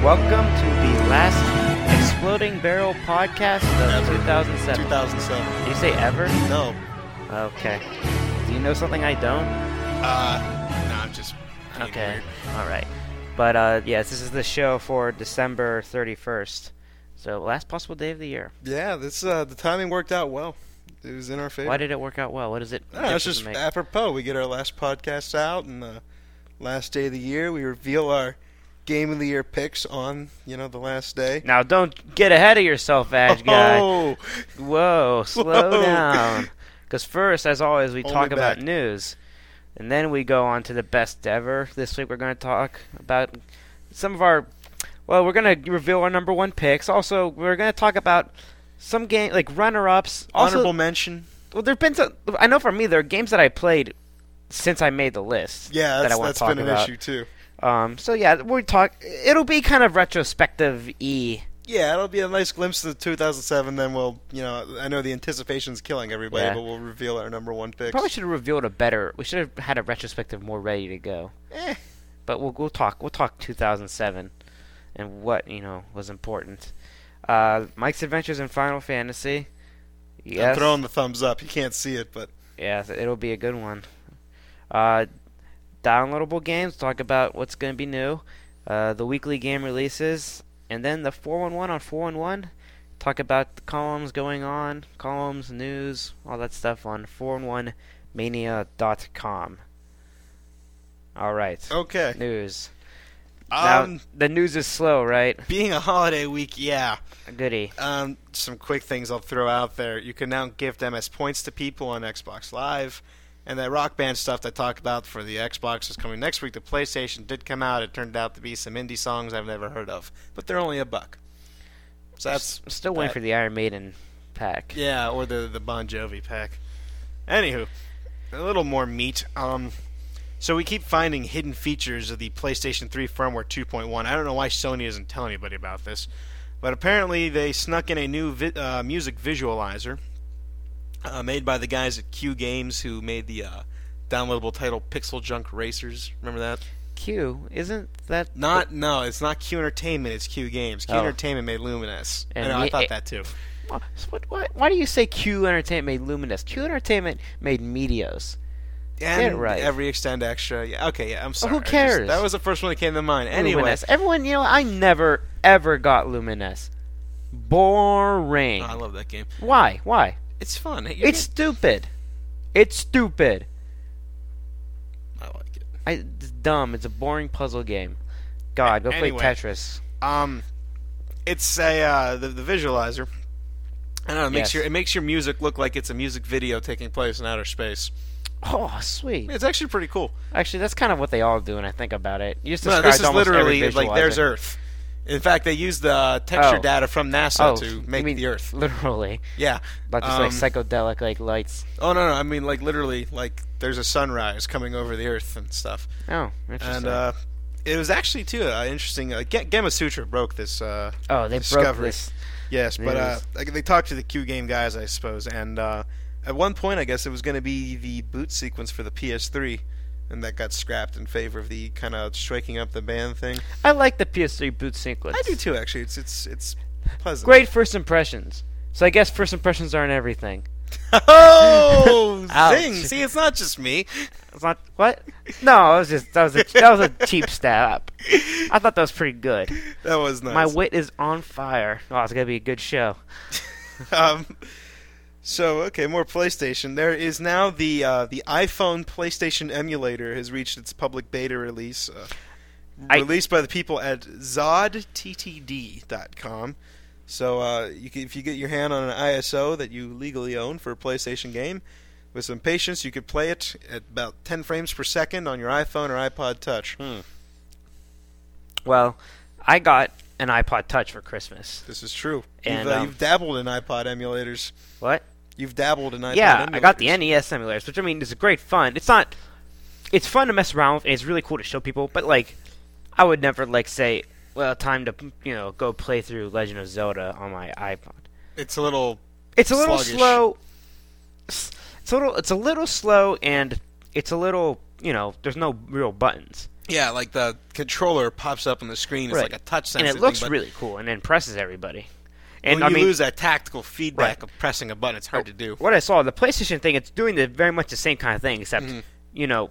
Welcome to the last Exploding Barrel podcast of 2007. 2007. Did you say ever? No. Okay. Do you know something I don't? No, I'm just being Okay. weird. All right. But, yes, this is the show for December 31st. So, last possible day of the year. Yeah, this the timing worked out well. It was in our favor. Why did it work out well? What is it? It's just make? apropos. We get our last podcast out, and the last day of the year, we reveal our Game of the Year picks on, the last day. Now, don't get ahead of yourself, Edge guy. Oh! Whoa, slow Whoa. down. Because first, as always, we Hold talk me about back. news. And then we go on to the best ever. This week we're going to talk about some of our... Well, we're going to reveal our number one picks. Also, we're going to talk about some game, like runner-ups. Also, Honorable mention. well, there've been some... I know for me, there are games that I played since I made the list. Yeah, that I want that's to talk been an about. issue, too. So yeah, we talk. It'll be kind of retrospective-y. Yeah, it'll be a nice glimpse of 2007. Then we'll, I know the anticipation's killing everybody, Yeah. but we'll reveal our number one picks. Probably should have revealed a better. We should have had a retrospective more ready to go. But we'll talk. We'll talk 2007 and what was important. Mike's Adventures in Final Fantasy. Yes. I'm throwing the thumbs up. You can't see it, but Yeah, it'll be a good one. Downloadable games. Talk about what's going to be new. The weekly game releases, and then the 411 on 411. Talk about the columns going on, columns, news, all that stuff on 411mania.com. All right. okay. News. Now, the news is slow, right? Being a holiday week, yeah. Goody. Some quick things I'll throw out there. You can now give them as points to people on Xbox Live. And that Rock Band stuff that I talked about for the Xbox is coming next week. The PlayStation did come out. It turned out to be some indie songs I've never heard of. But they're only $1. So that's I'm still waiting for the Iron Maiden pack. Yeah, or the Bon Jovi pack. Anywho, a little more meat. So we keep finding hidden features of the PlayStation 3 firmware 2.1. I don't know why Sony isn't telling anybody about this, but apparently they snuck in a new music visualizer made by the guys at Q Games who made the downloadable title Pixel Junk Racers. Remember that? Q, isn't that... No, it's not Q Entertainment, it's Q Games. Q Oh. Entertainment made Lumines. And I thought that too. Why do you say Q Entertainment made Luminous? Q Entertainment made Medios. And Get it right. every Extend Extra. Yeah, okay, yeah, I'm sorry. Who cares? That was the first one that came to mind. Anyway, Luminous. Everyone, I never, ever got Luminous. Boring. I love that game. Why? It's fun. It's stupid. It's stupid. I like it. It's dumb. It's a boring puzzle game. God, go Anyway. play Tetris. It's a the visualizer. I don't know. Yes. It makes your music look like it's a music video taking place in outer space. Oh, sweet. It's actually pretty cool. Actually, that's kind of what they all do when I think about it. You just No, described this is almost literally every like there's visualizer. Earth. In fact, they use the texture Oh. data from NASA Oh, to you make mean the Earth. Literally. Yeah. Not just like psychedelic like lights. Oh no, I mean like literally like there's a sunrise coming over the Earth and stuff. Oh, interesting. And it was actually too interesting. Gamma Sutra broke this. oh, they broke discovery. this. Yes, but news. they talked to the Q Game guys, I suppose, and at one point, I guess it was going to be the boot sequence for the PS3, and that got scrapped in favor of the kind of striking up the band thing. I like the PS3 boot sequence. I do too, actually. It's pleasant. Great first impressions. So I guess first impressions aren't everything. Oh, Ouch. zing! See, it's not just me. It's not what? No, that was a cheap stab. I thought that was pretty good. That was nice. My wit is on fire. Oh, it's gonna be a good show. So, okay, more PlayStation. There is now the iPhone PlayStation emulator has reached its public beta release. Released by the people at zodttd.com. So, if you get your hand on an ISO that you legally own for a PlayStation game, with some patience, you could play it at about 10 frames per second on your iPhone or iPod Touch. Well, I got an iPod Touch for Christmas. This is true. And, You've dabbled in iPod emulators. What? You've dabbled in iPod emulators. Yeah, I got the NES emulators, which I mean is great fun. It's fun to mess around with, and it's really cool to show people. But like, I would never say, well, time to go play through Legend of Zelda on my iPod. It's a little sluggish. Slow. It's a little slow, and it's a little there's no real buttons. Yeah, like the controller pops up on the screen. It's Right. like a touch And sensitive it looks thing, but really cool and impresses everybody. And when I you mean, lose that tactical feedback Right. of pressing a button, it's hard to do. what I saw, the PlayStation thing, it's doing very much the same kind of thing, except you know,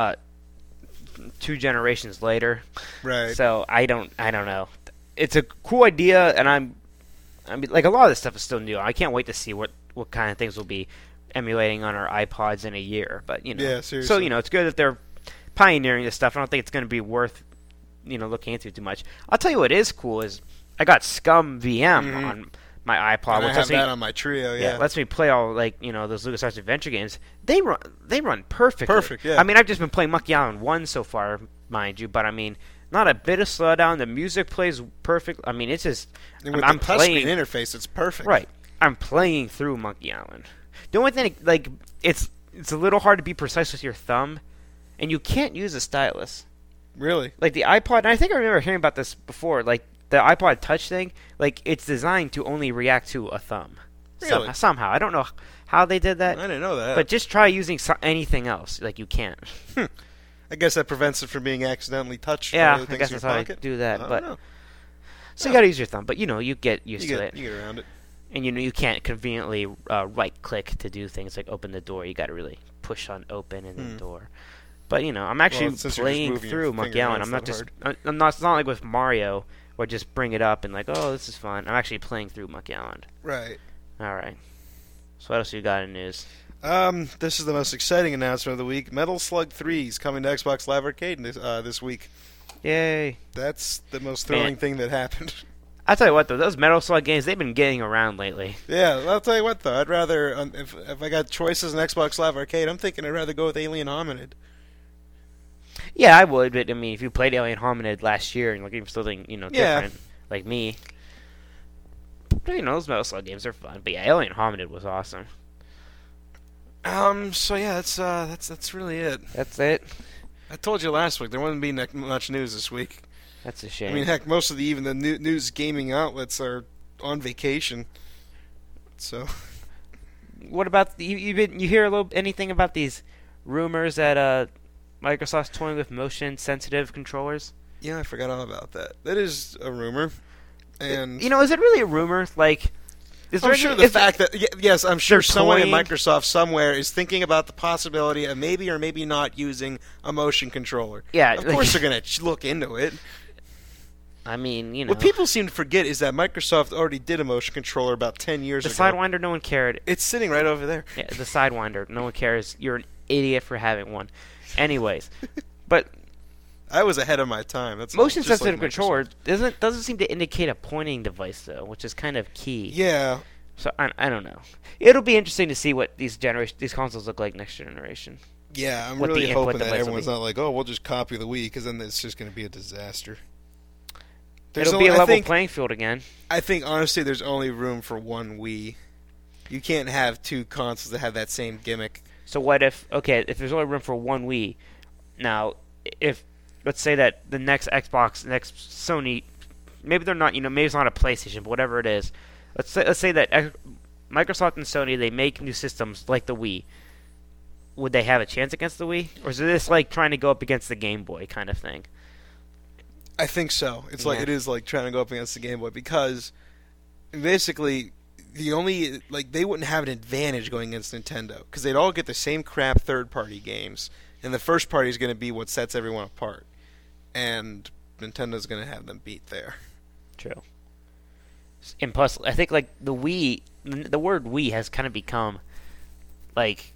2 generations later. Right. So I don't know. It's a cool idea, and I mean, like a lot of this stuff is still new. I can't wait to see what kind of things will be emulating on our iPods in a year. But Yeah, seriously. so it's good that they're pioneering this stuff. I don't think it's going to be worth looking into too much. I'll tell you what is cool is I got Scum VM on my iPod. And I which have lets me- that on my Trio. Yeah. lets me play all those LucasArts adventure games. They run perfectly. Perfect, yeah. I mean, I've just been playing Monkey Island 1 so far, mind you, but I mean, not a bit of slowdown. The music plays perfect. I mean, it's just And with I'm the touchscreen playing interface, it's perfect. right. I'm playing through Monkey Island. The only thing, like, it's a little hard to be precise with your thumb, and you can't use a stylus. Really. Like the iPod, and I think I remember hearing about this before. Like the iPod Touch thing, like it's designed to only react to a thumb. Really? Somehow, I don't know how they did that. I didn't know that. But just try using anything else. Like you can't. I guess that prevents it from being accidentally touched. by Yeah, other I things guess in that's your how I pocket. do that. I don't But know. so you got to use your thumb. But you get used to it. You get around it. And you can't conveniently right click to do things like open the door. You got to really push on open and the door. But I'm actually since you're just playing moving your through Monkey finger, Island. it's I'm not not just hard. I'm not. It's not like with Mario where I just bring it up and like, oh, this is fun. I'm actually playing through Monkey Island. Right. All right. So what else you got in news? This is the most exciting announcement of the week. Metal Slug 3 is coming to Xbox Live Arcade this week. Yay! That's the most thrilling thing that happened. I tell you what, though, those Metal Slug games, they've been getting around lately. Yeah, I'll tell you what, though. I'd rather, if I got choices in Xbox Live Arcade, I'm thinking I'd rather go with Alien Hominid. Yeah, I would, but I mean, if you played Alien Hominid last year and looking for something, Yeah. different, like me, but, those Metal Slug games are fun. But yeah, Alien Hominid was awesome. So yeah, that's really it. That's it. I told you last week there wouldn't be much news this week. That's a shame. I mean, heck, most of even the news gaming outlets are on vacation. So, what about you hear anything about these rumors that Microsoft's toying with motion sensitive controllers? yeah, I forgot all about that. That is a rumor, and is it really a rumor? Like, I'm sure the fact that yes, I'm sure they're someone in toying- Microsoft somewhere is thinking about the possibility of maybe or maybe not using a motion controller. Yeah, of course they're going to look into it. I mean, What people seem to forget is that Microsoft already did a motion controller about 10 years the ago. Sidewinder, no one cared. It's sitting right over there. Yeah, the Sidewinder, no one cares. You're an idiot for having one. Anyways, but I was ahead of my time. That's all, motion just like sensitive controller Microsoft. doesn't seem to indicate a pointing device though, which is kind of key. Yeah, So I don't know. It'll be interesting to see what these consoles look like next generation. yeah. I'm What really the input hoping that device will everyone's be. not like, oh, we'll just copy the Wii, because then it's just going to be a disaster. It'll be a level playing field again. I think honestly, there's only room for one Wii. You can't have two consoles that have that same gimmick. So what if there's only room for one Wii, now if let's say that the next Xbox, next Sony, maybe they're not, maybe it's not a PlayStation, but whatever it is, let's say that Microsoft and Sony, they make new systems like the Wii. Would they have a chance against the Wii, or is this like trying to go up against the Game Boy kind of thing? I think so. It's like Yeah. it is like trying to go up against the Game Boy, because basically the only they wouldn't have an advantage going against Nintendo, because they'd all get the same crap third-party games, and the first party is going to be what sets everyone apart, and Nintendo's going to have them beat there. True. And plus, I think like the Wii, the word Wii has kind of become like,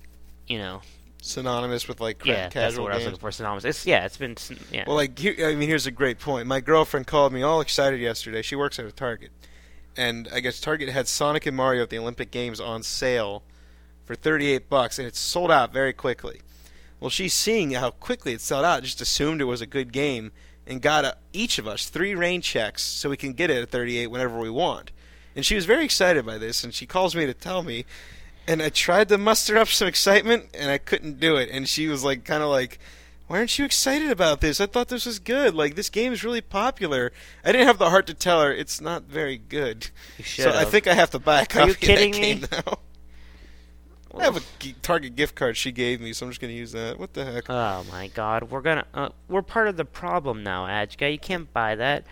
Synonymous with like yeah, that's casual what I was games. looking for. Synonymous. It's been yeah. Well, here's a great point. My girlfriend called me all excited yesterday. She works at a Target, and I guess Target had Sonic and Mario at the Olympic Games on sale for $38, and it's sold out very quickly. Well, she's seeing how quickly it sold out. Just assumed it was a good game, and got each of us 3 rain checks so we can get it at 38 whenever we want. And she was very excited by this, and she calls me to tell me. And I tried to muster up some excitement, and I couldn't do it. And she was like, kind of like, "Why aren't you excited about this? I thought this was good. Like, this game is really popular." I didn't have the heart to tell her it's not very good. You So I should've. think I have to buy a copy you kidding of that game me? now. I have a Target gift card she gave me, so I'm just going to use that. What the heck? Oh my God, we're part of the problem now, Ajka. You can't buy that.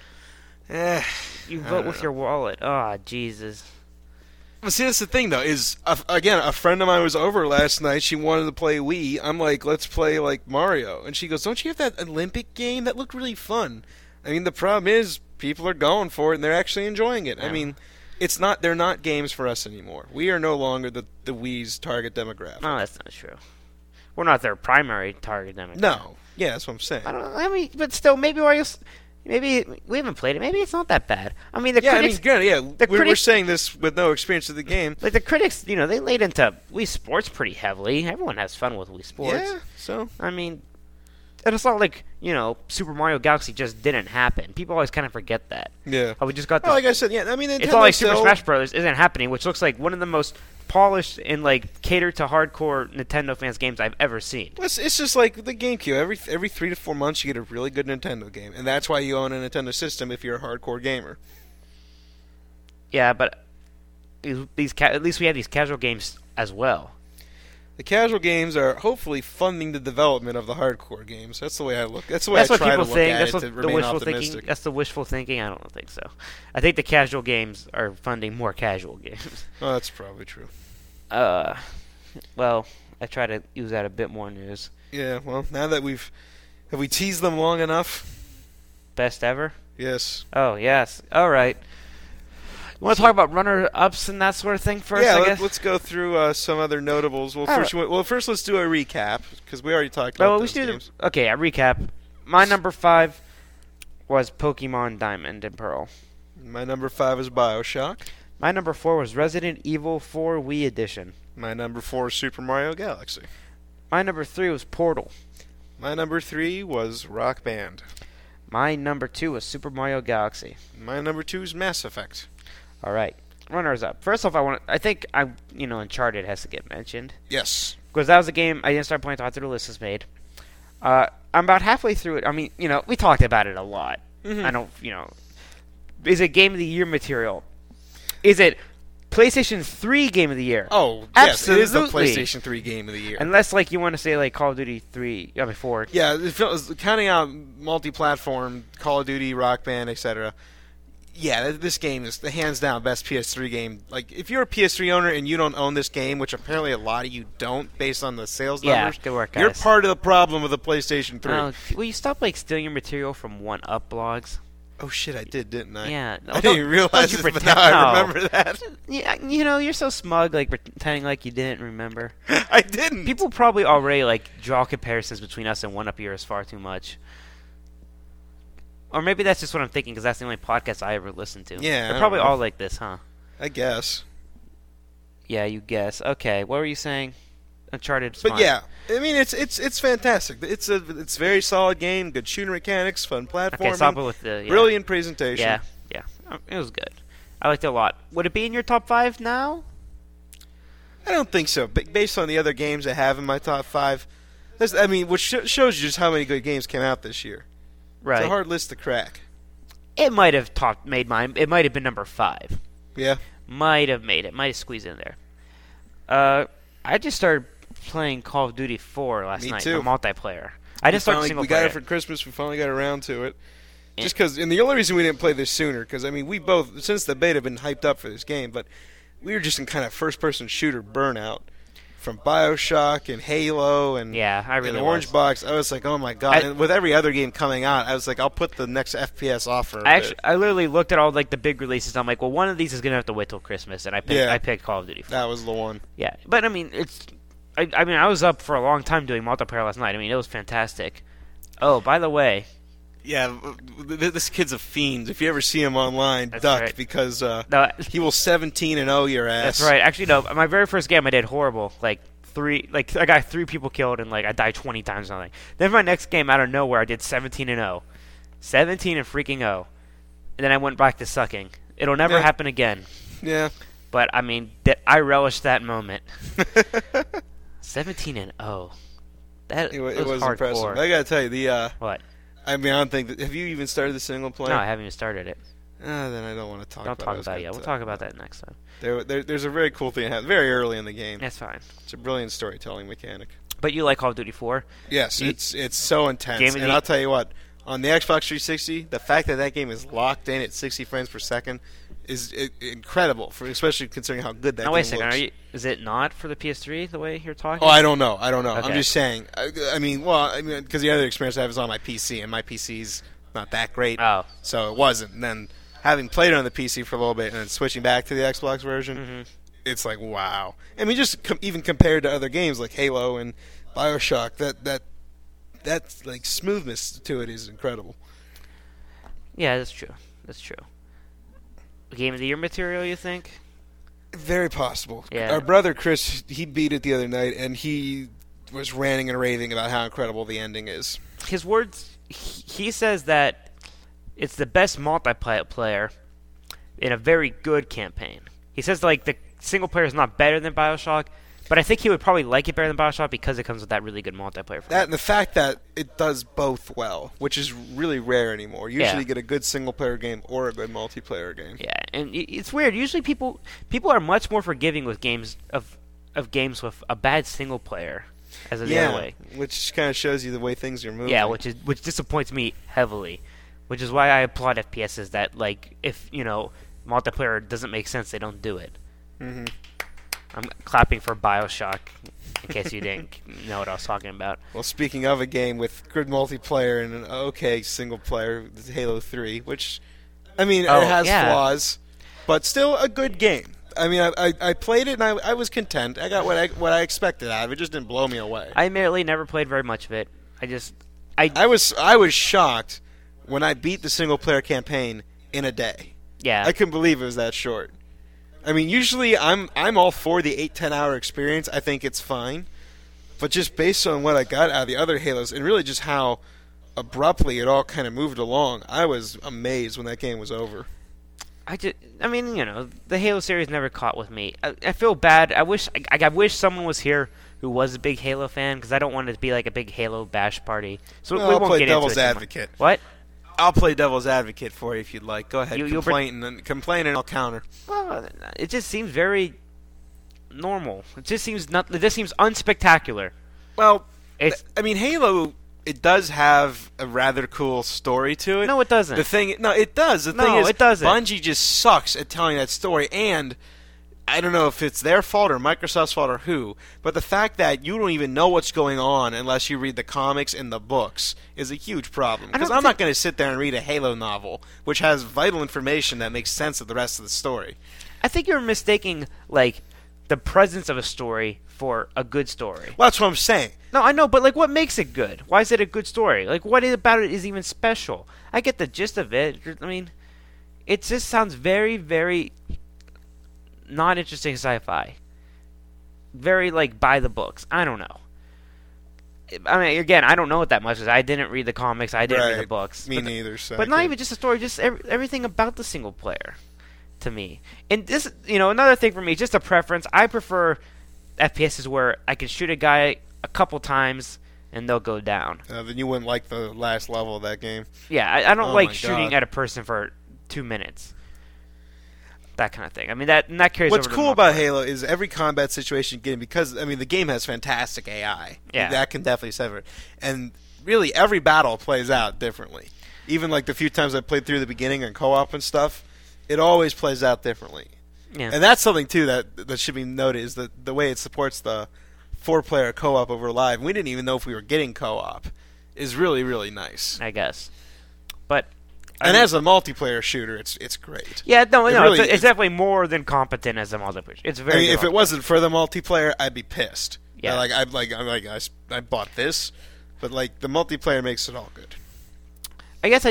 You vote with your wallet. Oh, Jesus. Well, see, that's the thing, though, is, again, a friend of mine was over last night. She wanted to play Wii. I'm like, let's play, like, Mario. And she goes, don't you have that Olympic game? That looked really fun. I mean, the problem is, people are going for it, and they're actually enjoying it. Yeah. I mean, they're not games for us anymore. We are no longer the Wii's target demographic. No, that's not true. We're not their primary target demographic. No. Yeah, that's what I'm saying. I mean, but still, maybe maybe we haven't played it. Maybe it's not that bad. I mean, critics. We're saying this with no experience of the game. Like the critics, they laid into Wii Sports pretty heavily. Everyone has fun with Wii Sports. Yeah. So I mean, and it's not like Super Mario Galaxy just didn't happen. People always kind of forget that. Yeah. We just got. Like I said, yeah. I mean, it's not like Super Smash Bros. Isn't happening, which looks like one of the most polished and catered to hardcore Nintendo fans games I've ever seen. It's just like the GameCube. Every 3 to 4 months you get a really good Nintendo game, and that's why you own a Nintendo system if you're a hardcore gamer. Yeah, but at least we have these casual games as well. The casual games are hopefully funding the development of the hardcore games. That's the way I look. That's the way I try to look at it to remain optimistic. That's the wishful thinking. I don't think so. I think the casual games are funding more casual games. Oh, that's probably true. Well, I try to use that a bit more news. Yeah, well, now that have we teased them long enough? Best ever? Yes. Oh, yes. All right. You want to talk about runner-ups and that sort of thing first, I guess? Let's go through some other notables. First let's do a recap, because we already talked about those games. Okay, a recap. My number 5 was Pokemon Diamond and Pearl. My number 5 is BioShock. My number 4 was Resident Evil 4 Wii Edition. My number 4 is Super Mario Galaxy. My number 3 was Portal. My number 3 was Rock Band. My number 2 was Super Mario Galaxy. My number 2 is Mass Effect. All right, runners up. First off, I think Uncharted has to get mentioned. Yes, because that was a game I didn't start playing until after the list was made. I'm about halfway through it. I mean, we talked about it a lot. Mm-hmm. I don't, is it Game of the Year material? Is it PlayStation 3 Game of the Year? Oh, absolutely. Yes, it is the PlayStation 3 Game of the Year. Unless you want to say Call of Duty 3, 4. Yeah, counting out multi-platform, Call of Duty, Rock Band, etc. Yeah, this game is the hands down best PS3 game. If you're a PS3 owner and you don't own this game, which apparently a lot of you don't based on the sales numbers, good work, guys. You're part of the problem with the PlayStation 3. Will you stop stealing your material from 1UP blogs? Oh shit, I didn't I? Yeah. I didn't realize it, but now I remember that. Yeah, you're so smug, pretending like you didn't remember. I didn't. People probably already draw comparisons between us and 1UP years far too much. Or maybe that's just what I'm thinking, because that's the only podcast I ever listened to. Yeah, they're probably all like this, huh? I guess. Yeah, you guess. Okay, what were you saying? Uncharted. But yeah, I mean it's fantastic. It's a very solid game. Good shooter mechanics, fun platforming. Okay, stop it with the brilliant presentation. Yeah, it was good. I liked it a lot. Would it be in your top 5 now? I don't think so. Based on the other games I have in my top 5, which shows you just how many good games came out this year. Right. It's a hard list to crack. It might have made mine. It might have been number 5. Yeah. Might have made it. Might have squeezed in there. I just started playing Call of Duty 4 last night. Too. The multiplayer. I didn't start single player. We got it for Christmas. We finally got around to it. Just because, and the only reason we didn't play this sooner, because we both, since the beta, have been hyped up for this game, but we were just in kind of first-person shooter burnout. From BioShock and Halo and Orange Box, I was like, oh my god! And with every other game coming out, I was like, I'll put the next FPS off for a bit. I literally looked at all the big releases. I'm like, well, one of these is gonna have to wait till Christmas, and I picked Call of Duty 4. That was the one. Yeah, but I was up for a long time doing multiplayer last night. It was fantastic. Oh, by the way. Yeah, this kid's a fiend. If you ever see him online, duck, right. Because he will 17-0 your ass. That's right. Actually, no. My very first game, I did horrible. I got 3 people killed and I died 20 times or something. Then my next game, out of nowhere, I did 17-0, 17 and freaking 0, and then I went back to sucking. It'll never happen again. Yeah. But I relished that moment. 17-0. It was hardcore. Impressive. I gotta tell you, what? I don't think have you even started the single player? No, I haven't even started it. Then I don't want to talk Don't about it. talk about it yet. We'll talk about that next time. There's a very cool thing that happened very early in the game. That's fine. It's a brilliant storytelling mechanic. But you like Call of Duty 4? Yes, it's so intense. And I'll tell you what, on the Xbox 360, the fact that game is locked in at 60 frames per second is incredible, especially considering how good that game looks. Now wait a second. Is it not for the PS3 the way you're talking? Oh, I don't know. Okay. I'm just saying. I mean, because the other experience I have is on my PC, and my PC's not that great. Oh. So it wasn't. And then having played it on the PC for a little bit and then switching back to the Xbox version, it's like, wow. I mean, just even compared to other games like Halo and BioShock, that like smoothness to it is incredible. Yeah, that's true. Game of the Year material, you think? Very possible. Yeah. Our brother Chris, he beat it the other night, and he was ranting and raving about how incredible the ending is. His words, he says that it's the best multiplayer in a very good campaign. He says like the single player is not better than BioShock, but I think he would probably like it better than BioShock because it comes with that really good multiplayer. That and the fact that it does both well, which is really rare anymore. Usually you get a good single-player game or a good multiplayer game. Yeah, and it's weird. Usually people are much more forgiving with games of games with a bad single player as the other way. Which kind of shows you the way things are moving. Yeah, which disappoints me heavily. Which is why I applaud FPSs that, like, if, multiplayer doesn't make sense, they don't do it. Mm-hmm. I'm clapping for BioShock, in case you didn't know what I was talking about. Well, speaking of a game with good multiplayer and an okay single player, Halo 3, which, it has flaws, but still a good game. I mean, I played it and I was content. I got what I expected out of it. It just didn't blow me away. I admittedly never played very much of it. I was shocked when I beat the single player campaign in a day. Yeah. I couldn't believe it was that short. I mean, usually I'm all for the 8-10 hour experience. I think it's fine. But just based on what I got out of the other Halos and really just how abruptly it all kind of moved along, I was amazed when that game was over. The Halo series never caught with me. I feel bad. I wish someone was here who was a big Halo fan, because I don't want it to be like a big Halo bash party. So well, we I'll won't play get devil's into it advocate. What? I'll play devil's advocate for you if you'd like. Go ahead, complain and I'll counter. Well, it just seems very normal. It just seems unspectacular. Well, Halo, it does have a rather cool story to it. No, it doesn't. It does. The thing is, it doesn't. Bungie just sucks at telling that story, and I don't know if it's their fault or Microsoft's fault or who, but the fact that you don't even know what's going on unless you read the comics and the books is a huge problem. Because I'm not going to sit there and read a Halo novel, which has vital information that makes sense of the rest of the story. I think you're mistaking, like, the presence of a story for a good story. Well, that's what I'm saying. No, I know, but, like, what makes it good? Why is it a good story? Like, what about it is even special? I get the gist of it. I mean, it just sounds very, very not interesting sci-fi. Very, like, by the books. I don't know. I mean, again, I don't know it that much because I didn't read the comics. I didn't read the books. Me neither. So but not even just a story, just everything about the single player to me. And this, another thing for me, just a preference. I prefer FPSs where I can shoot a guy a couple times and they'll go down. Then you wouldn't like the last level of that game. Yeah, I don't like shooting at a person for 2 minutes. That kind of thing. I mean, that carries over. What's cool about Halo is every combat situation game, because the game has fantastic AI. Yeah. That can definitely sever it. And really, every battle plays out differently. Even like the few times I played through the beginning and co-op and stuff, it always plays out differently. Yeah. And that's something too that should be noted, is the way it supports the 4-player co-op over live. We didn't even know if we were getting co-op. Is really, really nice. I guess. But as a multiplayer shooter, it's great. Yeah, it's definitely more than competent as a multiplayer. It's very. If it wasn't for the multiplayer, I'd be pissed. Yeah. I bought this, but like the multiplayer makes it all good. I guess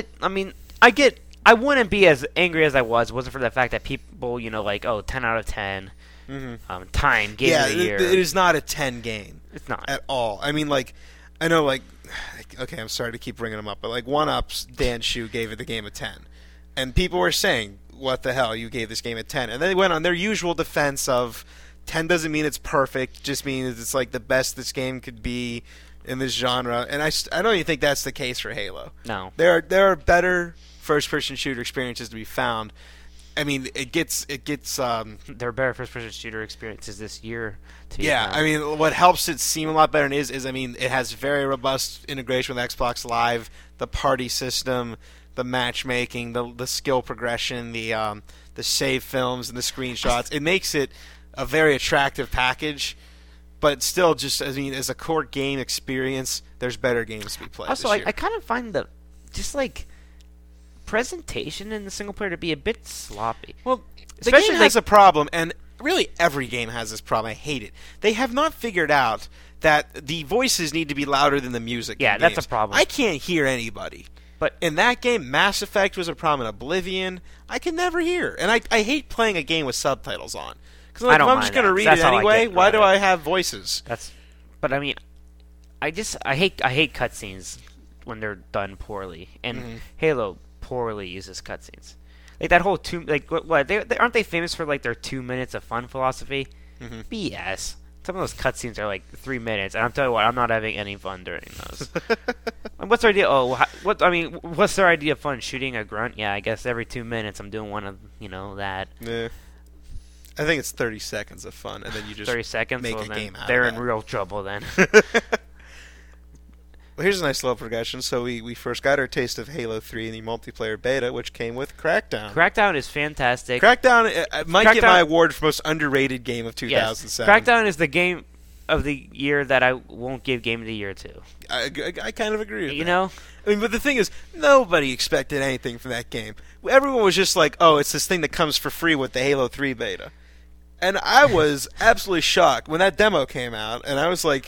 I wouldn't be as angry as I wasn't for the fact that people, 10 out of 10, time game of the year. It is not a 10 game. It's not at all. I know, okay, I'm sorry to keep bringing them up, but like 1UP's Dan Shu gave it the game a 10, and people were saying, "What the hell? You gave this game a 10?" And then they went on their usual defense of 10 doesn't mean it's perfect, just means it's like the best this game could be in this genre. And I don't even think that's the case for Halo. No, there are better first-person shooter experiences to be found. I mean, it gets. There are better first-person shooter experiences this year. Yeah, I mean, what helps it seem a lot better is I mean, it has very robust integration with Xbox Live, the party system, the matchmaking, the skill progression, the save films and the screenshots. It makes it a very attractive package, but still, just I mean, as a core game experience, there's better games to be played. Also, this year. I kind of find the presentation in the single player to be a bit sloppy. Well, the Especially game has a problem, and really every game has this problem. I hate it. They have not figured out that the voices need to be louder than the music. Yeah, in that's games. a problem. I can't hear anybody. But in that game, Mass Effect was a problem. In Oblivion, I can never hear, and I hate playing a game with subtitles on because I don't I'm just mind going to that. read That's it how I anyway. get Why do around I it. have voices? But I mean, I hate cutscenes when they're done poorly, and Halo poorly uses cutscenes. Like that whole what they aren't they famous for like their 2 minutes of fun philosophy? BS. Some of those cutscenes are like 3 minutes, and I'm telling you what, I'm not having any fun during those. And what's their idea? What's their idea of fun? Shooting a grunt? Yeah, I guess every 2 minutes I'm doing one of that. Yeah. I think it's 30 seconds of fun, and then you just 30 seconds. make well, a then game out they're of in that. real trouble then. Well, here's a nice little progression. So we first got our taste of Halo 3 in the multiplayer beta, which came with Crackdown. Crackdown is fantastic. Crackdown might get Crackdown- my award for most underrated game of Yes. 2007. Crackdown is the game of the year that I won't give game of the year to. I kind of agree with that. You know? I mean, but the thing is, nobody expected anything from that game. Everyone was just like, oh, it's this thing that comes for free with the Halo 3 beta. And I was absolutely shocked when that demo came out, and I was like,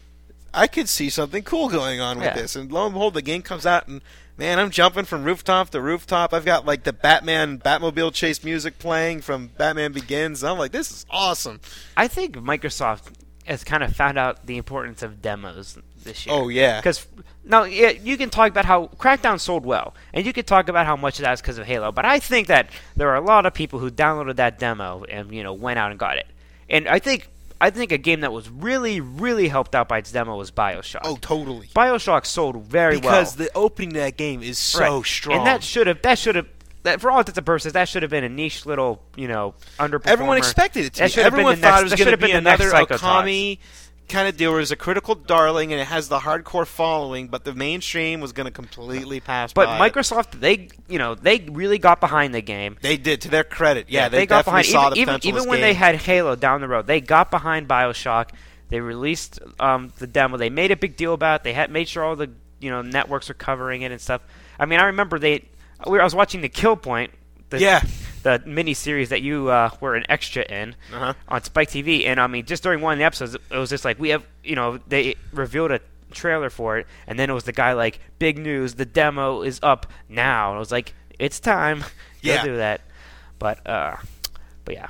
I could see something cool going on with this. And lo and behold, the game comes out, and man, I'm jumping from rooftop to rooftop. I've got like the Batmobile chase music playing from Batman Begins. I'm like, this is awesome. I think Microsoft has kind of found out the importance of demos this year. Oh, yeah. Because now you can talk about how Crackdown sold well, and you can talk about how much of that's because of Halo. But I think that there are a lot of people who downloaded that demo and went out and got it. And I think a game that was really, really helped out by its demo was BioShock. Oh, totally. BioShock sold very well. Because the opening of that game is so strong. And that should have for all intents and purposes, that should have been a niche little, underperformer. Everyone expected it to That be. Everyone thought it was going to be another Okami kind of deal where it was a critical darling and it has the hardcore following, but the mainstream was going to completely pass by. But Microsoft, they really got behind the game. They did, to their credit. Yeah, they got definitely behind saw the even potential of this when game. they had Halo down the road. They got behind BioShock. They released the demo. They made a big deal about it. They had made sure all the networks were covering it and stuff. I mean, I remember I was watching the Kill Point. The mini series that you were an extra in on Spike TV, and I mean, just during one of the episodes, it was just like they revealed a trailer for it, and then it was the guy like, big news, the demo is up now, and I was like, it's time, go do that. But yeah.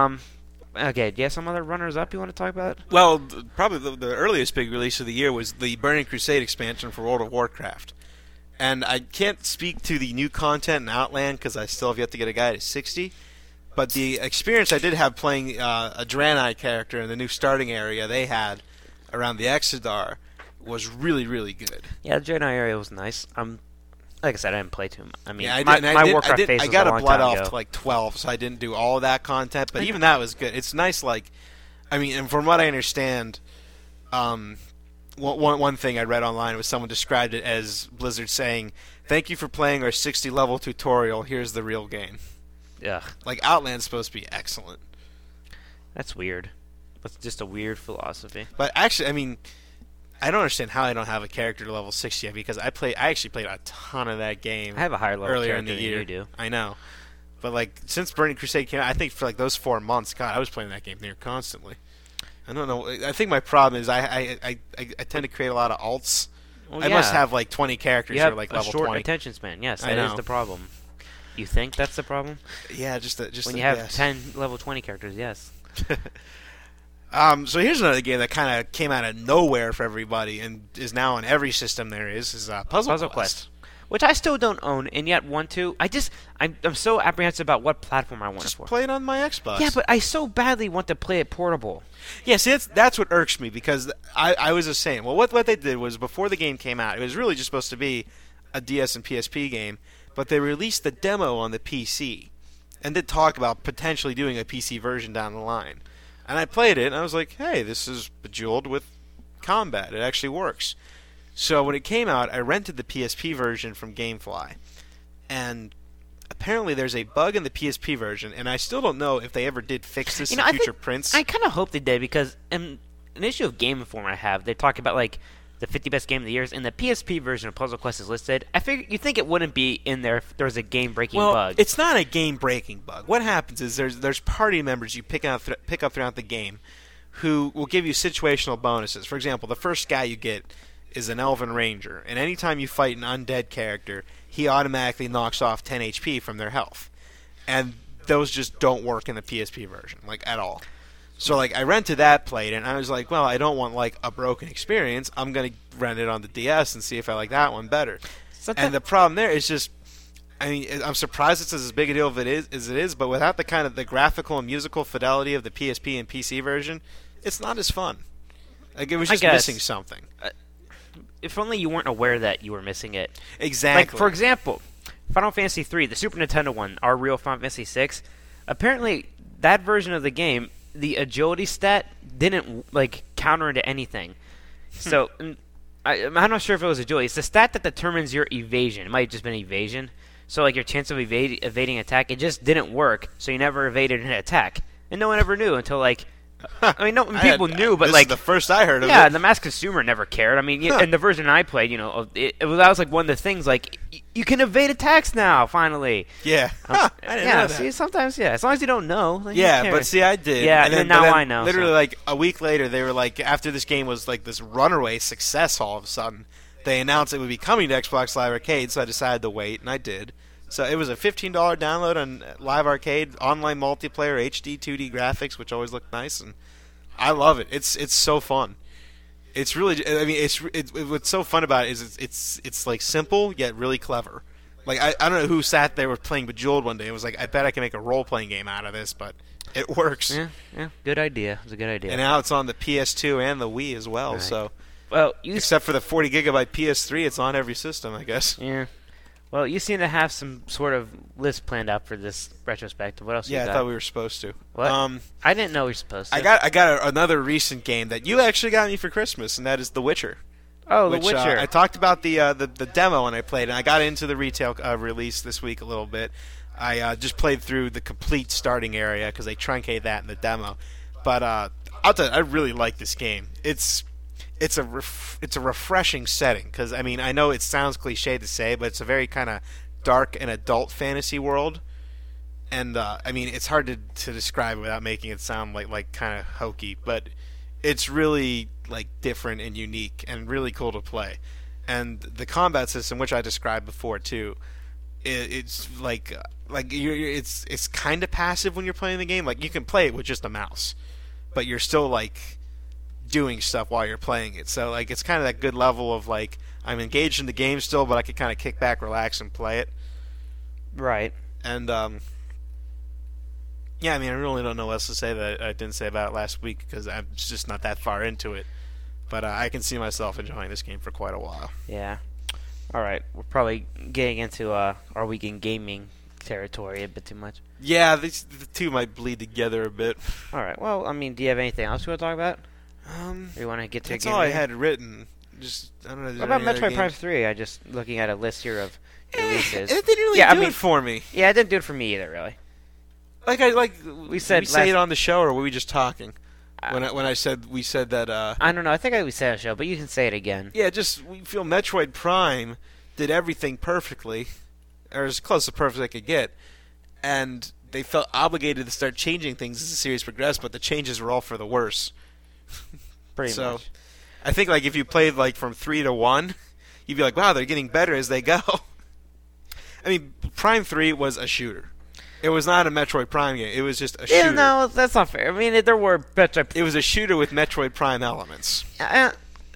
Okay, do you have some other runners up you want to talk about? Well, probably the earliest big release of the year was the Burning Crusade expansion for World of Warcraft. And I can't speak to the new content in Outland because I still have yet to get a guide at 60. But the experience I did have playing a Draenei character in the new starting area they had around the Exodar was really, really good. Yeah, the Draenei area was nice. Like I said, I didn't play too much. I mean, Yeah, my Warcraft phase I was got a a long blood time off ago. to like 12, so I didn't do all of that content. But even that was good. It's nice, like, I mean, and from what I understand, one thing I read online was someone described it as Blizzard saying, "Thank you for playing our 60-level tutorial. Here's the real game." Ugh, Like, Outland's supposed to be excellent. that's weird. That's just a weird philosophy. But actually, I mean, I don't understand how I don't have a character to level 60 yet, because I actually played a ton of that game I have a higher level earlier in character the year. than you do. I know. But, like, since Burning Crusade came out, I think for, like, those 4 months, God, I was playing that game near constantly. I don't know. I think my problem is I tend to create a lot of alts. Well, I must have, like, 20 characters you who have are, like, a level short 20. attention span. Yes, I that is know. the problem. You think that's the problem? Yeah, just When you have 10 level 20 characters, yes. So here's another game that kind of came out of nowhere for everybody and is now on every system there is Puzzle Quest. Which I still don't own and yet want to. I'm so apprehensive about what platform I want it Just for. play it on my Xbox. Yeah, but I so badly want to play it portable. Yeah, see, that's what irks me, because I was just saying, well, what they did was, before the game came out, it was really just supposed to be a DS and PSP game, but they released the demo on the PC, and did talk about potentially doing a PC version down the line. And I played it, and I was like, hey, this is Bejeweled with combat. It actually works. So when it came out, I rented the PSP version from GameFly, and apparently there's a bug in the PSP version, and I still don't know if they ever did fix this in future prints. I kind of hope they did, because in an issue of Game Informer I have, they talk about like the 50 best game of the years, and the PSP version of Puzzle Quest is listed. I figure you think it wouldn't be in there if there was a game-breaking bug. It's not a game-breaking bug. What happens is there's party members you pick up throughout the game who will give you situational bonuses. For example, the first guy you get is an Elven Ranger, and anytime you fight an undead character, he automatically knocks off 10 HP from their health. And those just don't work in the PSP version, like, at all. So, like, I rented that, played it, and I was like, well, I don't want, like, a broken experience. I'm going to rent it on the DS and see if I like that one better. And the problem there is just, I mean, I'm surprised it's as big a deal as it is, but without the kind of the graphical and musical fidelity of the PSP and PC version, it's not as fun. Like, it was just missing something. If only you weren't aware that you were missing it. Exactly. Like, for example, Final Fantasy III, the Super Nintendo one, our real Final Fantasy VI, apparently that version of the game, the agility stat didn't, like, counter into anything. So, I'm not sure if it was agility. It's the stat that determines your evasion. It might have just been evasion. So, like, your chance of evading attack, it just didn't work, so you never evaded an attack. And no one ever knew until, like... I mean, people knew, but, this like... is the first I heard of it. Yeah, the mass consumer never cared. I mean, in the version I played, you know, that was, like, one of the things, like, you can evade attacks now, finally. Yeah. I didn't know that. See, sometimes, as long as you don't know. Like, yeah, but see, I did. Yeah, and then now I know. Literally, like, a week later, they were like, after this game was, like, this runaway success all of a sudden, they announced it would be coming to Xbox Live Arcade, so I decided to wait, and I did. So it was a $15 download on Live Arcade, online multiplayer, HD 2D graphics, which always looked nice, and I love it. It's so fun. It's really, I mean, what's so fun about it is it's like simple yet really clever. Like I don't know who sat there with playing Bejeweled one day and was like, I bet I can make a role playing game out of this, but it works. Yeah, good idea. It's a good idea. And now it's on the PS2 and the Wii as well. Right. So, well, except for the 40 gigabyte PS3, it's on every system, I guess. Yeah. Well, you seem to have some sort of list planned out for this retrospective. What else you got? Yeah, I thought we were supposed to. What? I didn't know we were supposed to. I got another recent game that you actually got me for Christmas, and that is The Witcher. Oh, The Witcher. I talked about the demo when I played, and I got into the retail release this week a little bit. I just played through the complete starting area because they truncate that in the demo. But I'll tell you, I really like this game. It's a refreshing setting because, I mean, I know it sounds cliche to say, but it's a very kind of dark and adult fantasy world. And, I mean, it's hard to describe without making it sound like kind of hokey, but it's really, like, different and unique and really cool to play. And the combat system, which I described before, too, it's it's kind of passive when you're playing the game. Like, you can play it with just a mouse, but you're still, like, doing stuff while you're playing it. So, like, it's kind of that good level of, like, I'm engaged in the game still, but I can kind of kick back, relax, and play it. Right. And, yeah, I mean, I really don't know what else to say that I didn't say about it last week because I'm just not that far into it. But I can see myself enjoying this game for quite a while. Yeah. All right. We're probably getting into our week in gaming territory a bit too much. Yeah, the two might bleed together a bit. All right. Well, I mean, do you have anything else you want to talk about? Or you want to get to that's a game? all I had written. Just I don't know. What about Metroid Prime 3? I just looking at a list here of releases. It didn't really do it for me. Yeah, it didn't do it for me either, really. We said say it on the show, or were we just talking? When I said we said that. I don't know. I think we said on the show, but you can say it again. Yeah, just we feel Metroid Prime did everything perfectly, or as close to perfect as I could get, and they felt obligated to start changing things as the series progressed, but the changes were all for the worse. Pretty much. I think like if you played like from 3 to 1, you'd be like, wow, they're getting better as they go. I mean, Prime 3 was a shooter. It was not a Metroid Prime game. It was just a shooter. Yeah, no, that's not fair. I mean, there were Metroid. It was a shooter with Metroid Prime elements. I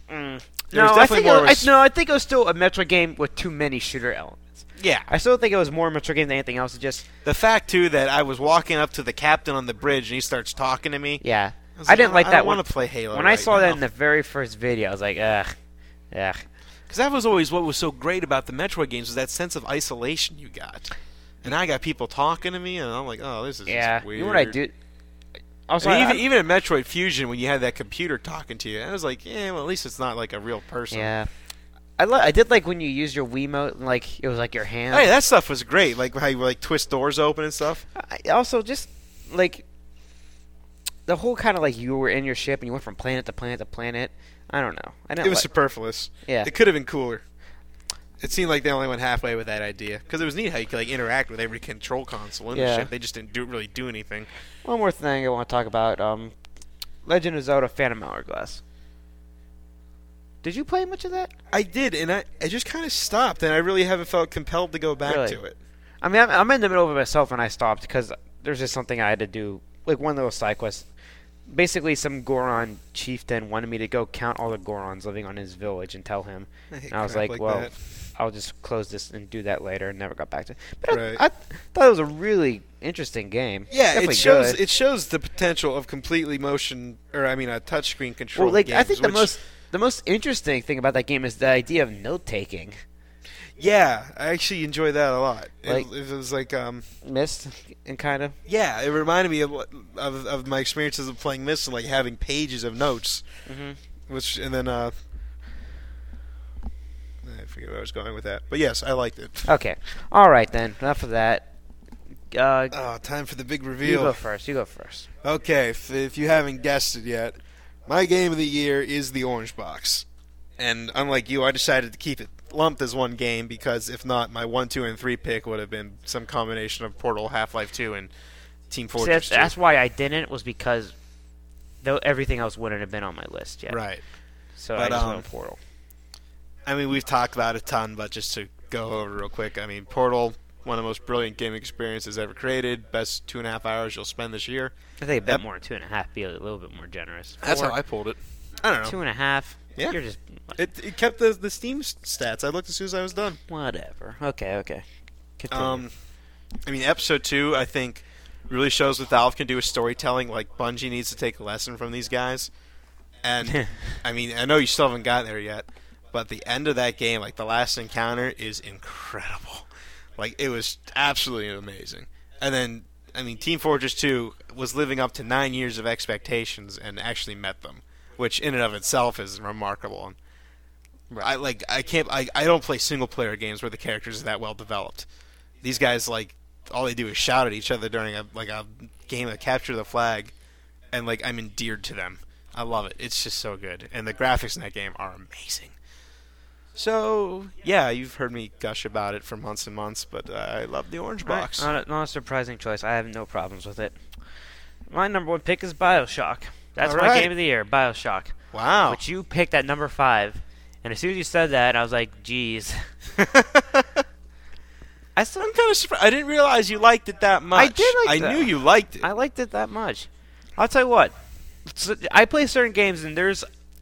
think it was still a Metroid game with too many shooter elements. Yeah. I still think it was more a Metroid game than anything else. Just the fact too that I was walking up to the captain on the bridge and he starts talking to me. Yeah. I didn't like that one. I want to play Halo. When I saw that in the very first video, I was like, ugh. Because that was always what was so great about the Metroid games, was that sense of isolation you got. And I got people talking to me, and I'm like, oh, this is just weird. You know what I do? Also, Even in Metroid Fusion, when you had that computer talking to you, I was like, well, at least it's not like a real person. Yeah. I did like when you used your Wiimote, and, like, it was like your hand. Hey, that stuff was great. Like how you like twist doors open and stuff. I also just, like, the whole kind of like you were in your ship and you went from planet to planet to planet. I don't know. It was superfluous. Yeah. It could have been cooler. It seemed like they only went halfway with that idea. Because it was neat how you could like interact with every control console in the ship. They just didn't really do anything. One more thing I want to talk about. Legend of Zelda Phantom Hourglass. Did you play much of that? I did, and I just kind of stopped, and I really haven't felt compelled to go back to it. I mean, I'm in the middle of it myself, and I stopped because there's just something I had to do. Like one little side quest. Basically, some Goron chieftain wanted me to go count all the Gorons living on his village and tell him. And I was like, well, that. I'll just close this and do that later, and never got back to it. But I thought it was a really interesting game. Yeah, it shows the potential of completely motion, or I mean, a touchscreen control. Well, like games, I think the most interesting thing about that game is the idea of note taking. Yeah, I actually enjoy that a lot. Like, it was like Myst and kind of. Yeah, it reminded me of my experiences of playing Myst and like having pages of notes. Mm-hmm. And then I forget where I was going with that, but yes, I liked it. Okay, all right then. Enough of that. Time for the big reveal. You go first. Okay, if you haven't guessed it yet, my game of the year is the Orange Box, and unlike you, I decided to keep it lumped as one game because if not, my 1, 2, and 3 pick would have been some combination of Portal, Half-Life 2, and Team Fortress 2. That's why I didn't, was because everything else wouldn't have been on my list yet. Right. So I just went Portal. I mean, we've talked about it a ton, but just to go over real quick, I mean, Portal, one of the most brilliant gaming experiences ever created. Best 2.5 hours you'll spend this year. I think a bit more than 2.5. Be a little bit more generous. That's how I pulled it. I don't know. 2.5. Yeah. You're just. It kept the Steam stats. I looked as soon as I was done. Whatever. Okay. Continue. I mean, Episode 2, I think, really shows what Valve can do with storytelling. Like, Bungie needs to take a lesson from these guys. And, I mean, I know you still haven't gotten there yet, but the end of that game, like, the last encounter is incredible. Like, it was absolutely amazing. And then, I mean, Team Fortress 2 was living up to 9 years of expectations and actually met them, which in and of itself is remarkable. Right. I don't play single player games where the characters are that well developed. These guys, like, all they do is shout at each other during a game of Capture the Flag, and like I'm endeared to them. I love it. It's just so good, and the graphics in that game are amazing. So yeah, you've heard me gush about it for months and months, but I love the Orange Box. Not a surprising choice. I have no problems with it. My number 1 pick is BioShock. That's my game of the year, BioShock. Wow. Which you picked at number 5. And as soon as you said that, I was like, geez. I'm kind of surprised. I didn't realize you liked it that much. I did like it. I knew you liked it. I liked it that much. I'll tell you what. I play certain games, and there's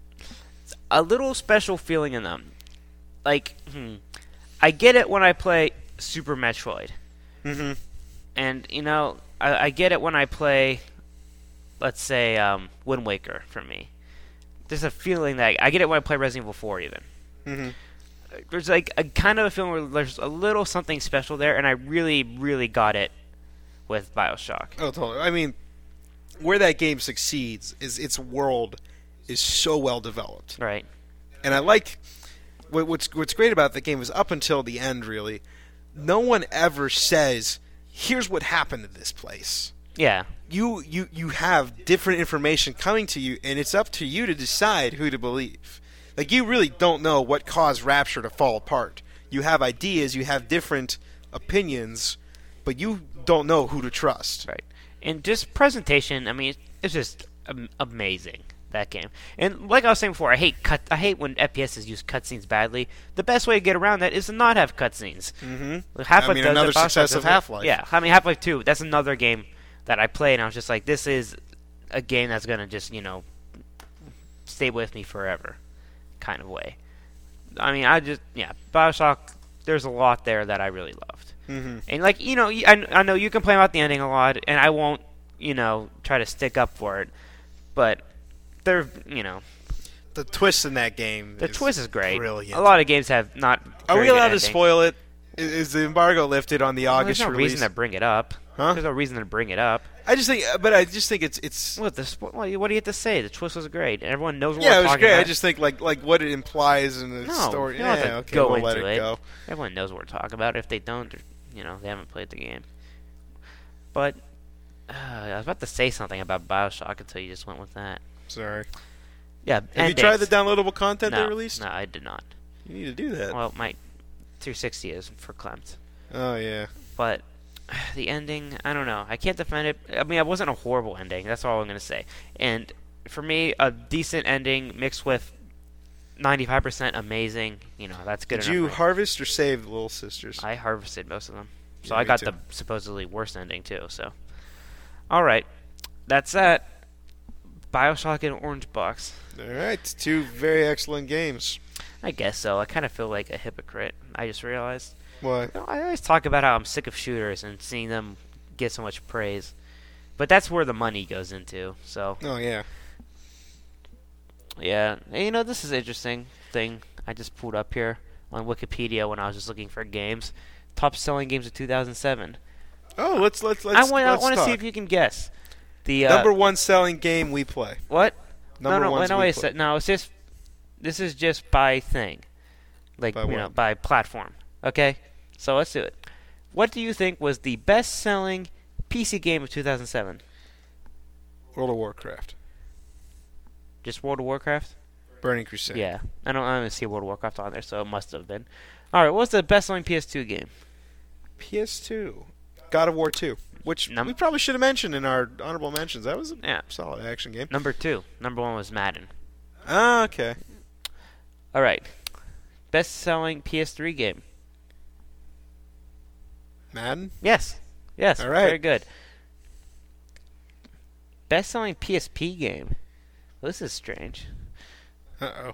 a little special feeling in them. Like, I get it when I play Super Metroid. Mm-hmm. And, you know, I get it when I play, let's say, Wind Waker for me. There's a feeling that I get it when I play Resident Evil 4 even. Mm-hmm. There's like a kind of a feeling where there's a little something special there, and I really, really got it with BioShock. Oh, totally. I mean, where that game succeeds is its world is so well developed. Right. And I like what's great about the game is up until the end, really, no one ever says, "Here's what happened to this place." Yeah. You have different information coming to you, and it's up to you to decide who to believe. Like, you really don't know what caused Rapture to fall apart. You have ideas, you have different opinions, but you don't know who to trust. Right. And just presentation, I mean, it's just amazing, that game. And like I was saying before, I hate when FPSs use cutscenes badly. The best way to get around that is to not have cutscenes. Mm-hmm. Half-Life does another it, success of Half-Life. Yeah, I mean, Half-Life 2, that's another game that I played, and I was just like, this is a game that's going to just, you know, stay with me forever kind of way. I mean, BioShock, there's a lot there that I really loved. Mm-hmm. And, like, you know, I know you complain about the ending a lot, and I won't, you know, try to stick up for it, but there, you know. the twist in that game. The twist is great. Brilliant. A lot of games have not. Are we very good allowed to ending. spoil it? Is the embargo lifted on the Well, August there's no release? reason to bring it up. Huh? There's no reason to bring it up. I just think it's. What what do you have to say? The twist was great. Everyone knows what Yeah, we're it was talking great. about. I just think like what it implies in the No, story. you don't have to Yeah, okay, go we'll into let it go. Everyone knows what we're talking about. If they don't, they haven't played the game. But I was about to say something about BioShock until you just went with that. Sorry. Yeah. Have you tried the downloadable content they released? No, I did not. You need to do that. Well, my 360 is for Clempt. Oh yeah. But the ending, I don't know. I can't defend it. I mean, it wasn't a horrible ending. That's all I'm going to say. And for me, a decent ending mixed with 95% amazing, that's good enough. Did you for me. harvest or save the Little Sisters? I harvested most of them. So Yeah, I me got too. the supposedly worst ending, too. So, all right. That's that. BioShock and Orange Box. All right, 2 very excellent games. I guess so. I kind of feel like a hypocrite. I just realized. What? I always talk about how I'm sick of shooters and seeing them get so much praise. But that's where the money goes into. So, Oh yeah. yeah. And, this is an interesting thing I just pulled up here on Wikipedia when I was just looking for games. Top selling games of 2007. Oh, let's I want to talk. see if you can guess. The Number 1 selling game we play. what? Number ones we wait a play. sec. No, it's just this is just by thing, like By what? by platform. Okay, so let's do it. What do you think was the best-selling PC game of 2007? World of Warcraft. Just World of Warcraft? Burning Crusade. Yeah, I don't see World of Warcraft on there, so it must have been. All right, what's the best-selling PS2 game? PS2. God of War 2. Which we probably should have mentioned in our honorable mentions. That was a solid action game. Number 2. Number 1 was Madden. Ah, okay. All right, best-selling PS3 game. Madden? Yes. All right. Very good. Best-selling PSP game. Well, this is strange. Uh-oh.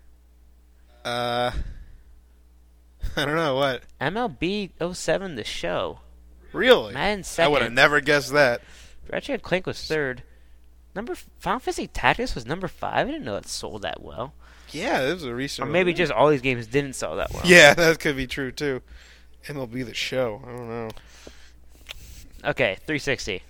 I don't know, what? MLB 07 The Show. Really? Madden I second. would have never guessed that. Ratchet and Clank was third. Final Fantasy Tactics was number 5. I didn't know it sold that well. Yeah, this was a recent Or maybe release. just all these games didn't sell that well. Yeah, that could be true, too. MLB The Show. I don't know. Okay, 360.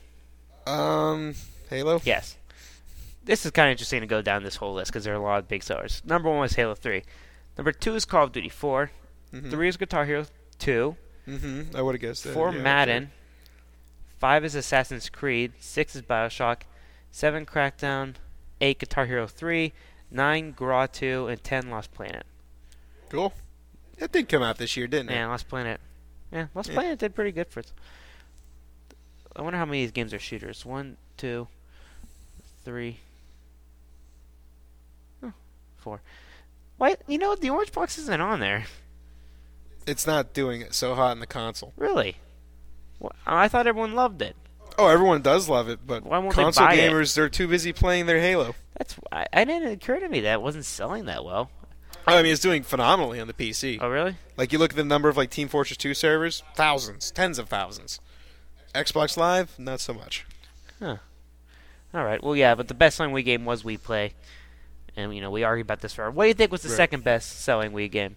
Halo? Yes. This is kind of interesting to go down this whole list because there are a lot of big sellers. Number 1 was Halo 3. Number 2 is Call of Duty 4. 3 is Guitar Hero 2. Mm-hmm. I would have guessed that. 4 yeah, Madden. 5 is Assassin's Creed. 6 is BioShock. 7 Crackdown. 8 Guitar Hero 3. 9 Gra 2. And 10 Lost Planet. Cool. It did come out this year, didn't it? Yeah, Lost Planet. Yeah, Lost Planet did pretty good for it. I wonder how many of these games are shooters. 1, 2, 3, 4. Why? The Orange Box isn't on there. It's not doing it so hot in the console. Really? I thought everyone loved it. Oh, everyone does love it, but Why won't they console buy it? gamers, they're too busy playing their Halo. I didn't occur to me that it wasn't selling that well. I mean, it's doing phenomenally on the PC. Oh, really? Like, you look at the number of, like, Team Fortress 2 servers, thousands, tens of thousands. Xbox Live, not so much. Huh. All right. Well, yeah, but the best-selling Wii game was Wii Play. And, we argued about this for. What do you think was the second best-selling Wii game?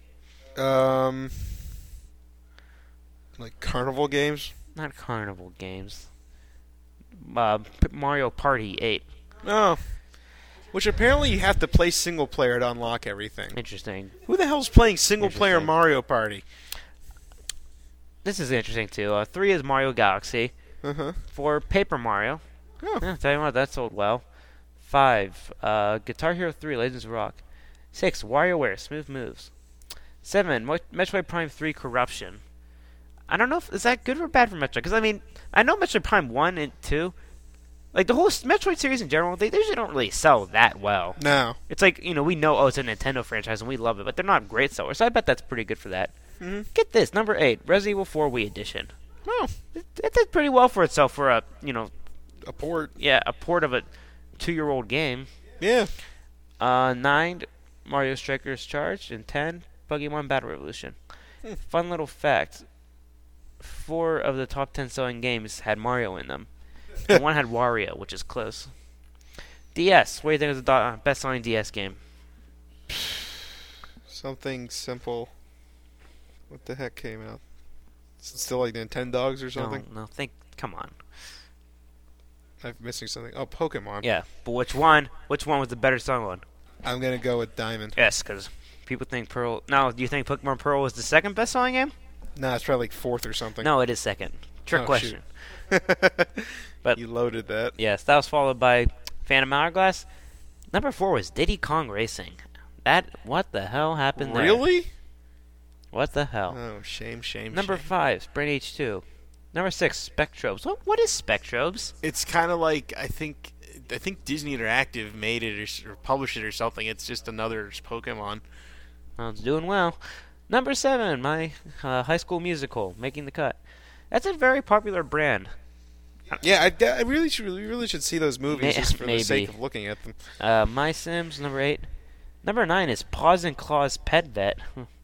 Like Carnival games? Not Carnival games. Mario Party 8. No. Which apparently you have to play single player to unlock everything. Interesting. Who the hell's playing single player Interesting. Mario Party? This is interesting, too. 3 is Mario Galaxy. Uh-huh. 4, Paper Mario. Oh. Yeah, tell you what, that sold well. 5, Guitar Hero 3, Legends of Rock. 6, WarioWare, Smooth Moves. 7, Metroid Prime 3, Corruption. I don't know is that good or bad for Metroid? Because, I know Metroid Prime 1 and 2, like, the whole Metroid series in general, they usually don't really sell that well. No. It's like, we know, it's a Nintendo franchise and we love it, but they're not great sellers, so I bet that's pretty good for that. Mm-hmm. Get this, number 8, Resident Evil 4 Wii Edition. Oh. It did pretty well for itself for a port. Yeah, a port of a 2-year-old game. Yeah. 9, Mario Strikers Charged, and 10, Pokemon Battle Revolution. Fun little fact: 4 of the top 10 selling games had Mario in them, and 1 had Wario, which is close. DS. What do you think is the best-selling DS game? Something simple. What the heck came out? Is it still like Nintendogs or something? No, come on. I'm missing something. Oh, Pokemon. Yeah, but which one? Which one was the better selling one? I'm gonna go with Diamond. Yes, because people think Pearl. No, do you think Pokemon Pearl was the second best selling game? Nah, it's probably like 4th or something. No, it is second. Trick question. But you loaded that. Yes, that was followed by Phantom Hourglass. Number 4 was Diddy Kong Racing. What the hell happened there? Really? What the hell? Oh, shame. Number 5, Brain H2. Number 6, Spectrobes. What is Spectrobes? It's kind of like I think Disney Interactive made it or published it or something. It's just another Pokemon. Well, it's doing well. Number 7, my High School Musical, making the cut. That's a very popular brand. Yeah, I really should see those movies just for the sake of looking at them. My Sims, number 8. Number 9 is Paws and Claws Pet Vet.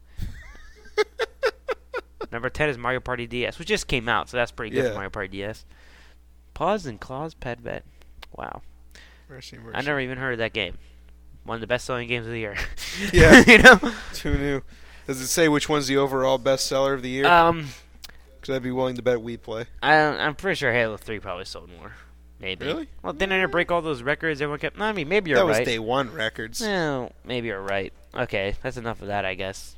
Number 10 is Mario Party DS, which just came out, so that's pretty good for Mario Party DS. Paws and Claws Pet Vet. Wow. Mercy. I never even heard of that game. One of the best-selling games of the year. Yeah. You know? Who knew? Does it say which one's the overall bestseller of the year? Because I'd be willing to bet we play. I'm pretty sure Halo 3 probably sold more. Maybe. Really? Well, didn't it break all those records everyone kept... I mean, maybe you're right. That was day one records. No, maybe you're right. Okay, that's enough of that, I guess.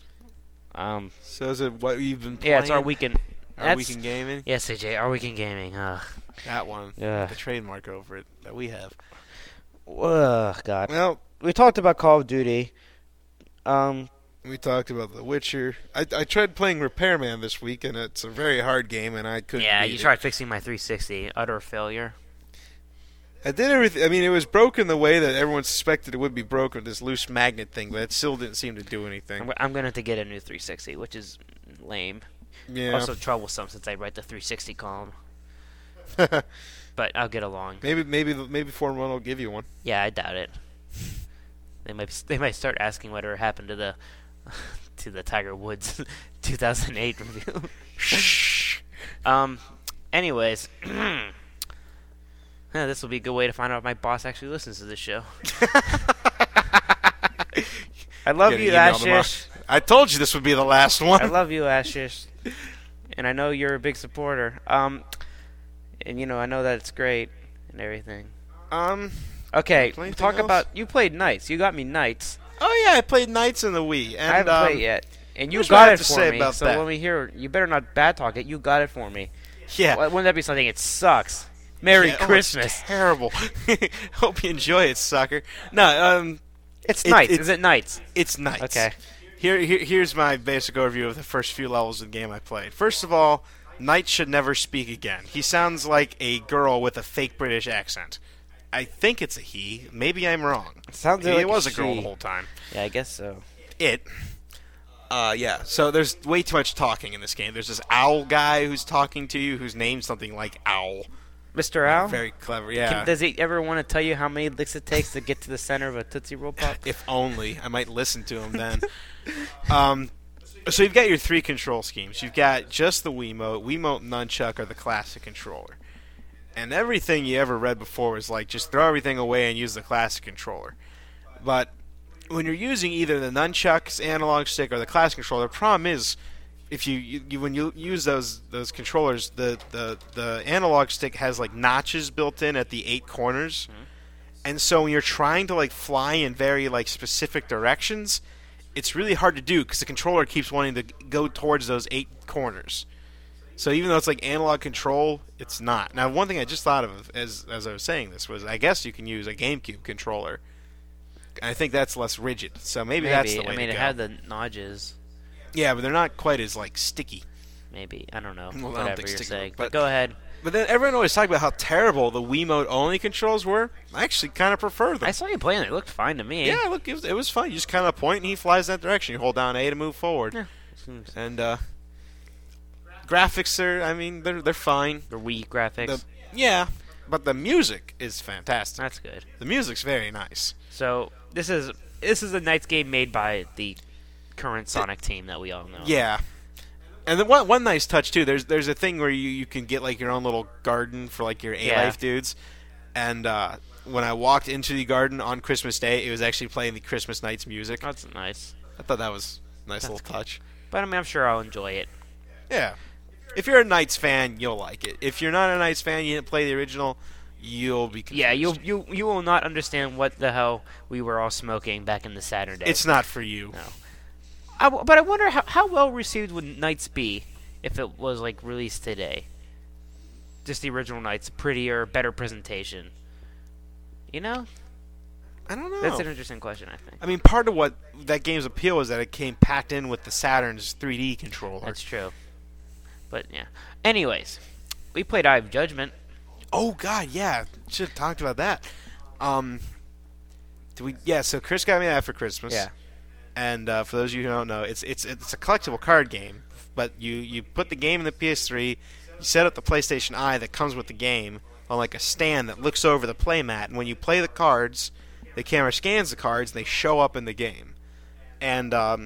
So is it what you've been playing? Yeah, it's our weekend. Our weekend gaming? Yes, AJ, our weekend gaming. That one. Yeah. The trademark over it that we have. God. Well, we talked about Call of Duty. We talked about The Witcher. I tried playing Repairman this week, and it's a very hard game, and I couldn't Yeah, beat you it. tried fixing my 360. Utter failure. I did everything. I mean, it was broken the way that everyone suspected it would be broken, this loose magnet thing, but it still didn't seem to do anything. I'm going to have to get a new 360, which is lame. Yeah. Also troublesome since I write the 360 column. But I'll get along. Maybe Formula 1 will give you one. Yeah, I doubt it. They might start asking whatever happened to the Tiger Woods 2008 review. Shh. Anyways, this will be a good way to find out if my boss actually listens to this show. I love you, Ashish. I told you this would be the last one. I love you, Ashish, and I know you're a big supporter. And I know that it's great and everything. Okay, talk about you played Knights. You got me Knights. Oh yeah, I played Knights in the Wii. And, I haven't played yet, and you here's what I got have it to for say me. about So that. let me hear. You better not bad talk it. You got it for me. Yeah. Wouldn't that be something? It sucks. Merry Yeah, Christmas. It's terrible. Hope you enjoy it, sucker. No, It's Knights. Is it Knights? It's Knights. Okay. Here's my basic overview of the first few levels of the game I played. First of all, Knight should never speak again. He sounds like a girl with a fake British accent. I think it's a he. Maybe I'm wrong. Sounds Maybe like it was a she. girl the whole time. Yeah, I guess so. Yeah. So there's way too much talking in this game. There's this owl guy who's talking to you who's named something like Owl. Mr. Owl? Very clever, yeah. Does he ever want to tell you how many licks it takes to get to the center of a Tootsie Roll Pop? If only. I might listen to him then. So you've got your three control schemes. You've got just the Wiimote, Nunchuck, or the classic controller. And everything you ever read before was like, just throw everything away and use the classic controller. But when you're using either the Nunchuck's analog stick or the classic controller, the problem is, if when you use those controllers, the analog stick has like notches built in at the 8 corners. Mm-hmm. And so when you're trying to like fly in very like specific directions, it's really hard to do because the controller keeps wanting to go towards those 8 corners. So even though it's like analog control, it's not. Now, one thing I just thought of as I was saying this was, I guess you can use a GameCube controller. I think that's less rigid. So maybe that's the way to go. it had the notches. Yeah, but they're not quite as like sticky. Maybe. I don't know. Well, I don't Whatever think you're sticky, saying. but But go ahead. But then everyone always talks about how terrible the Wiimote only controls were. I actually kind of prefer them. I saw you playing it. It looked fine to me. Yeah, look, it was fun. You just kind of point and he flies that direction. You hold down A to move forward. Yeah. And graphics they're fine. The Wii graphics. Yeah, but the music is fantastic. That's good. The music's very nice. So this is a Knights game made by the current Sonic team that we all know. Yeah. And then one nice touch too. There's a thing where you can get like your own little garden for like your A-Life dudes. And when I walked into the garden on Christmas Day, it was actually playing the Christmas Knights music. That's nice. I thought that was a nice little touch. But I mean, I'm sure I'll enjoy it. Yeah. If you're a Knights fan, you'll like it. If you're not a Knights fan, you didn't play the original, you'll be confused. Yeah, you will not understand what the hell we were all smoking back in the Saturday. It's not for you. No. But I wonder how well received would Knights be if it was like released today. Just the original Knights, prettier, better presentation. You know? I don't know. That's an interesting question, I think. I mean, part of what that game's appeal is that it came packed in with the Saturn's 3D controller. That's true. But, yeah. Anyways, we played Eye of Judgment. Oh, God, yeah. Should have talked about that. So Chris got me that for Christmas. Yeah. And for those of you who don't know, it's a collectible card game. But you put the game in the PS3, you set up the PlayStation Eye that comes with the game on like a stand that looks over the playmat, and when you play the cards, the camera scans the cards, and they show up in the game. And, I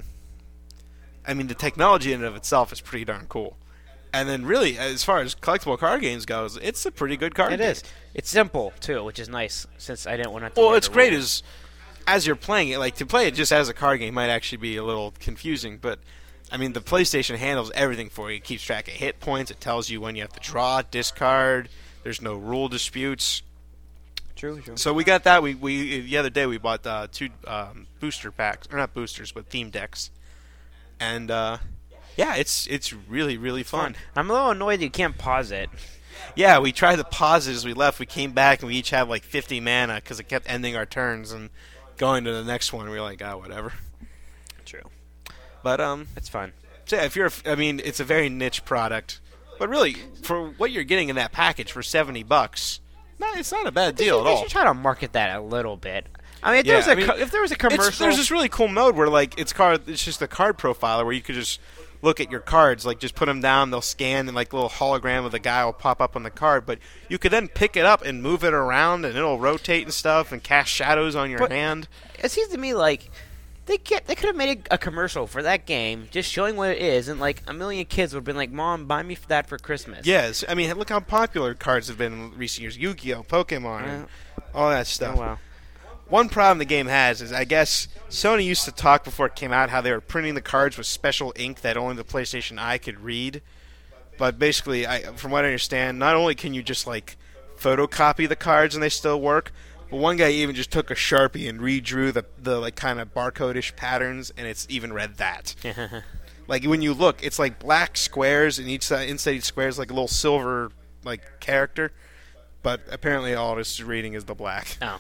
mean, the technology in and of itself is pretty darn cool. And then, really, as far as collectible card games goes, it's a pretty good card game. It is. It's simple, too, which is nice, since I didn't want to... Well, what's great is, as you're playing it, like, to play it just as a card game might actually be a little confusing, but, I mean, the PlayStation handles everything for you. It keeps track of hit points. It tells you when you have to draw, discard. There's no rule disputes. True. So we got that. We the other day we bought 2 booster packs, or not boosters, but theme decks, and yeah, it's really really fun. I'm a little annoyed that you can't pause it. Yeah, we tried to pause it as we left. We came back and we each had like 50 mana because it kept ending our turns and going to the next one. We were like, whatever. True, but it's fun. So yeah, it's a very niche product, but really for what you're getting in that package for $70. No, it's not a bad deal at all. They should try to market that a little bit. I mean, if there was a commercial, there's this really cool mode where like it's just a card profiler where you could just look at your cards, like just put them down, they'll scan, and like a little hologram of the guy will pop up on the card. But you could then pick it up and move it around, and it'll rotate and stuff, and cast shadows on your hand. It seems to me like they could have made a commercial for that game, just showing what it is, and like a million kids would have been like, "Mom, buy me that for Christmas." Yes, I mean, look how popular cards have been in recent years: Yu-Gi-Oh, Pokemon, and all that stuff. Oh, wow. One problem the game has is, I guess, Sony used to talk before it came out how they were printing the cards with special ink that only the PlayStation Eye could read. But basically, from what I understand, not only can you just like photocopy the cards and they still work, but one guy even just took a Sharpie and redrew the like kind of barcode-ish patterns, and it's even read that. Like when you look, it's like black squares, and inside each square is like a little silver like character. But apparently, all it's reading is the black. Oh.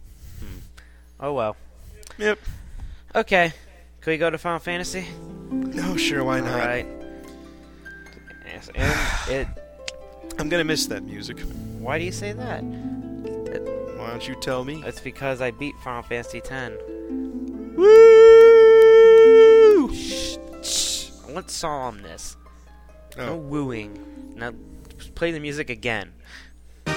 Oh well. Yep. Okay. Can we go to Final Fantasy? No, sure, why not? All right. Yes, and I'm gonna miss that music. Why do you say that? Why don't you tell me? It's because I beat Final Fantasy X. Woo! Shh. I want solemnness. Oh. No wooing. Now, play the music again. Alright,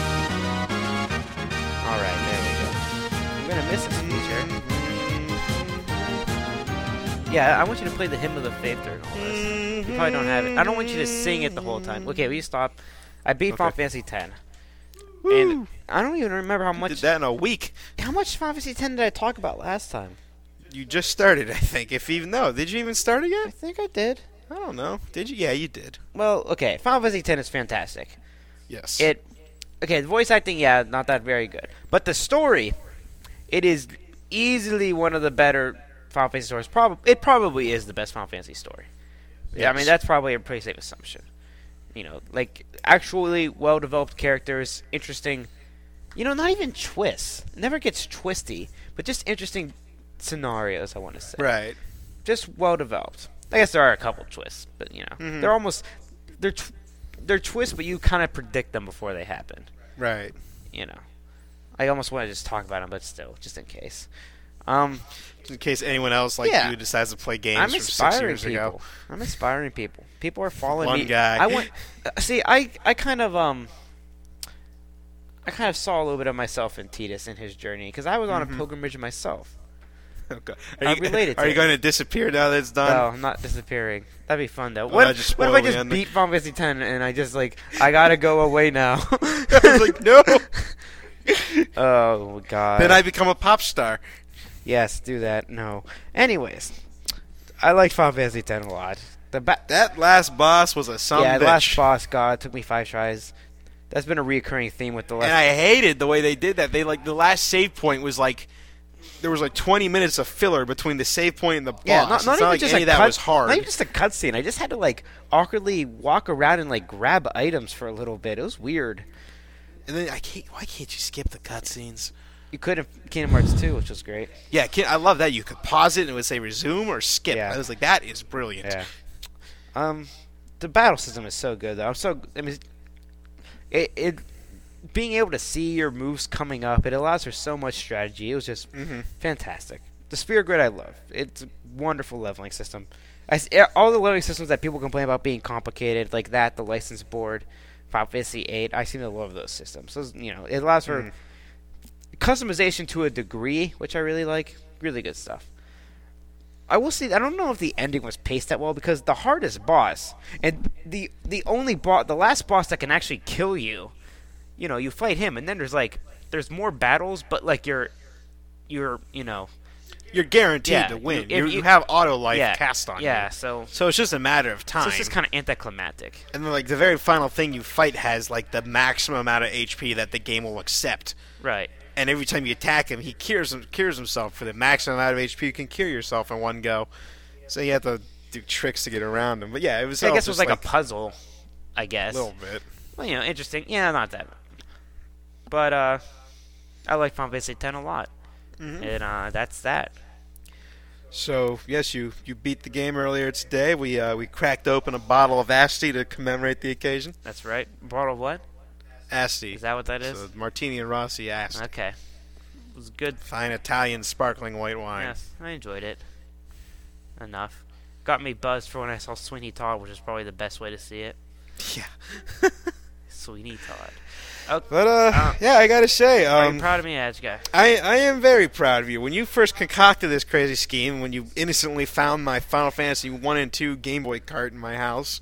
there we go. I'm gonna miss this feature. Yeah, I want you to play the Hymn of the Faith during all this. You probably don't have it. I don't want you to sing it the whole time. Okay, will you stop? I beat Final Fantasy X. Woo. And I don't even remember how much... You did that in a week. How much Final Fantasy X did I talk about last time? You just started, I think. Did you even start it I yet? think I did. I don't know. Did you? Yeah, you did. Well, okay. Final Fantasy X is fantastic. Yes. Okay, the voice acting, yeah, not that very good. But the story, it is easily one of the better Final Fantasy stories. It probably is the best Final Fantasy story. Yes. Yeah, I mean, that's probably a pretty safe assumption. You know, like, actually well-developed characters, interesting, not even twists. It never gets twisty, but just interesting scenarios, I want to say. Right. Just well-developed. I guess there are a couple twists, but, they're almost... They're twists, but you kind of predict them before they happen. Right. I almost want to just talk about them, but still, just in case. In case anyone else like you decides to play games from 6 years ago. I'm inspiring people. People are following me. One guy. I want. See, I kind of saw a little bit of myself in Tidus in his journey because I was on a pilgrimage myself. Okay. I related to Are you it. going to disappear now that it's done? No, I'm not disappeing. That'd be fun though. Oh, What if I just beat Final Fantasy X and I just I gotta go away now? I was like, no. Oh god. Then I become a pop star. Yes, do that. No. Anyways, I liked Final Fantasy X a lot. That last boss was a Yeah, bitch. the last boss, God, it took me 5 tries. That's been a reoccurring theme with the last. And I hated the way they did that. They the last save point was like there was like 20 minutes of filler between the save point and the boss. Yeah, not It's even like just any a of that cut, was hard. Not even just a cutscene. I just had to like awkwardly walk around and like grab items for a little bit. It was weird. And then why can't you skip the cutscenes? You could in Kingdom Hearts 2, which was great. Yeah, I love that. You could pause it and it would say resume or skip. Yeah. I was like, that is brilliant. Yeah. The battle system is so good though. It being able to see your moves coming up, it allows for so much strategy. It was just fantastic. The Sphere Grid I love. It's a wonderful leveling system. All the leveling systems that people complain about being complicated, like that, the license board, Final Fantasy VIII, I seem to love those systems. So, it allows for customization to a degree, which I really like. Really good stuff. I will say, I don't know if the ending was paced that well, because the hardest boss, and the last boss that can actually kill you, you fight him, and then there's more battles, but like you're guaranteed to win. You have auto life cast on you. Yeah, so it's just a matter of time. So it's just kind of anticlimactic. And then like the very final thing you fight has like the maximum amount of HP that the game will accept. Right. And every time you attack him, he cures himself for the maximum amount of HP you can cure yourself in one go. So you have to do tricks to get around him. But yeah, it was. I guess it was like a puzzle. I guess a little bit. Well, interesting. Yeah, not that. But I like Final Fantasy X a lot, and that's that. So yes, you beat the game earlier today. We cracked open a bottle of Asti to commemorate the occasion. That's right. Bottle of what? Asti. Is that what that is? So Martini and Rossi Asti. Okay. It was good. Fine Italian sparkling white wine. Yes, I enjoyed it. Enough. Got me buzzed for when I saw Sweeney Todd, which is probably the best way to see it. Yeah. Sweeney Todd. Okay. But yeah, I gotta say, are you proud of me, Edge Guy? I am very proud of you. When you first concocted this crazy scheme, when you innocently found my Final Fantasy 1 and 2 Game Boy cart in my house,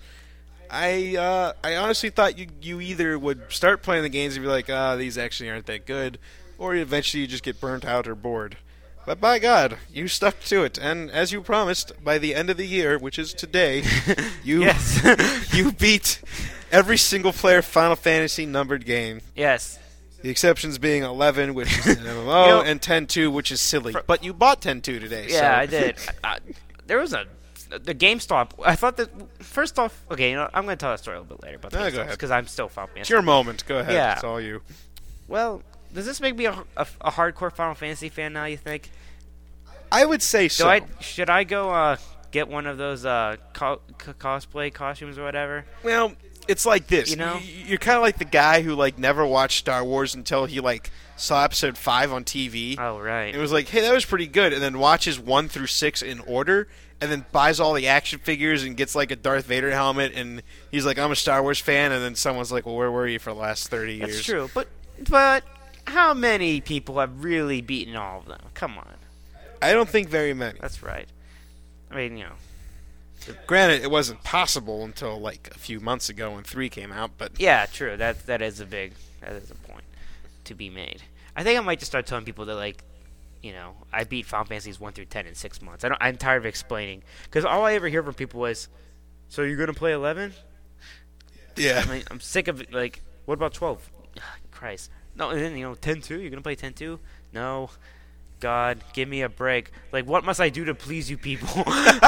I honestly thought you either would start playing the games and be like, these actually aren't that good, or eventually you just get burnt out or bored. But by God, you stuck to it, and as you promised, by the end of the year, which is today, you you beat every single-player Final Fantasy numbered game. Yes. The exceptions being 11, which is an MMO, and 10-2, which is silly. But you bought 10-2 today. Yeah, so. I did. There was the GameStop. I thought that first off, okay, I'm going to tell that story a little bit later about GameStop because I'm still Final Fantasy. It's your moment. Go ahead. Yeah. It's all you. Well, does this make me a hardcore Final Fantasy fan now? You think? I would say so. Should I go get one of those cosplay costumes or whatever? Well, it's like this. You're kind of like the guy who never watched Star Wars until he saw Episode 5 on TV. Oh right. And it was like, hey, that was pretty good, and then watches 1 through 6 in order, and then buys all the action figures and gets a Darth Vader helmet, and he's like, I'm a Star Wars fan, and then someone's like, well, where were you for the last 30 years? That's true, but how many people have really beaten all of them? Come on. I don't think very many. That's right. I mean, Granted, it wasn't possible until a few months ago when 3 came out, but yeah, true. That is a point to be made. I think I might just start telling people that I beat Final Fantasies 1 through 10 in 6 months. I'm tired of explaining because all I ever hear from people is, "So you're gonna play 11?" Yeah. I'm sick of it. What about 12? Christ. No, and then 10-2. You're gonna play 10-2? No. God, give me a break. What must I do to please you people?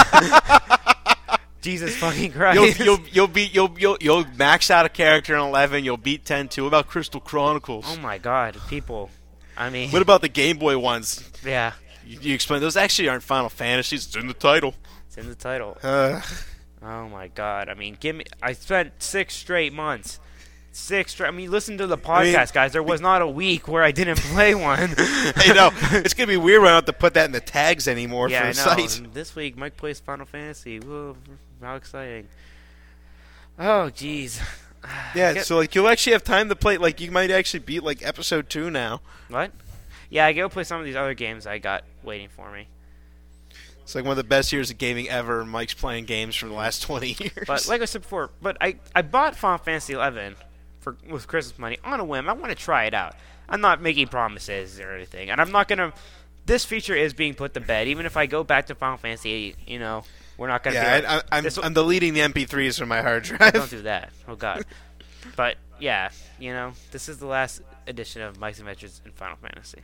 Jesus fucking Christ! You'll max out a character in 11. You'll beat 10-2. What about Crystal Chronicles? Oh my God, people! I mean, what about the Game Boy ones? Yeah, you explain those actually aren't Final Fantasies. It's in the title. It's in the title. Oh my God! I mean, I spent 6 straight months. I mean, listen to the podcast, guys. There was not a week where I didn't play one. It's going to be weird when I don't have to put that in the tags anymore for the site. And this week, Mike plays Final Fantasy. Whoa, how exciting. Oh, jeez. Yeah, so you'll actually have time to play. You might actually beat Episode 2 now. What? Yeah, I go play some of these other games I got waiting for me. It's one of the best years of gaming ever, and Mike's playing games from the last 20 years. But like I said before, I bought Final Fantasy 11 with Christmas money on a whim. I want to try it out. I'm not making promises or anything, and I'm not gonna. This feature is being put to bed. Even if I go back to Final Fantasy, We're not gonna. Yeah, I'm deleting the MP3s from my hard drive. Don't do that. Oh God. But yeah, this is the last edition of Mike's Adventures in Final Fantasy.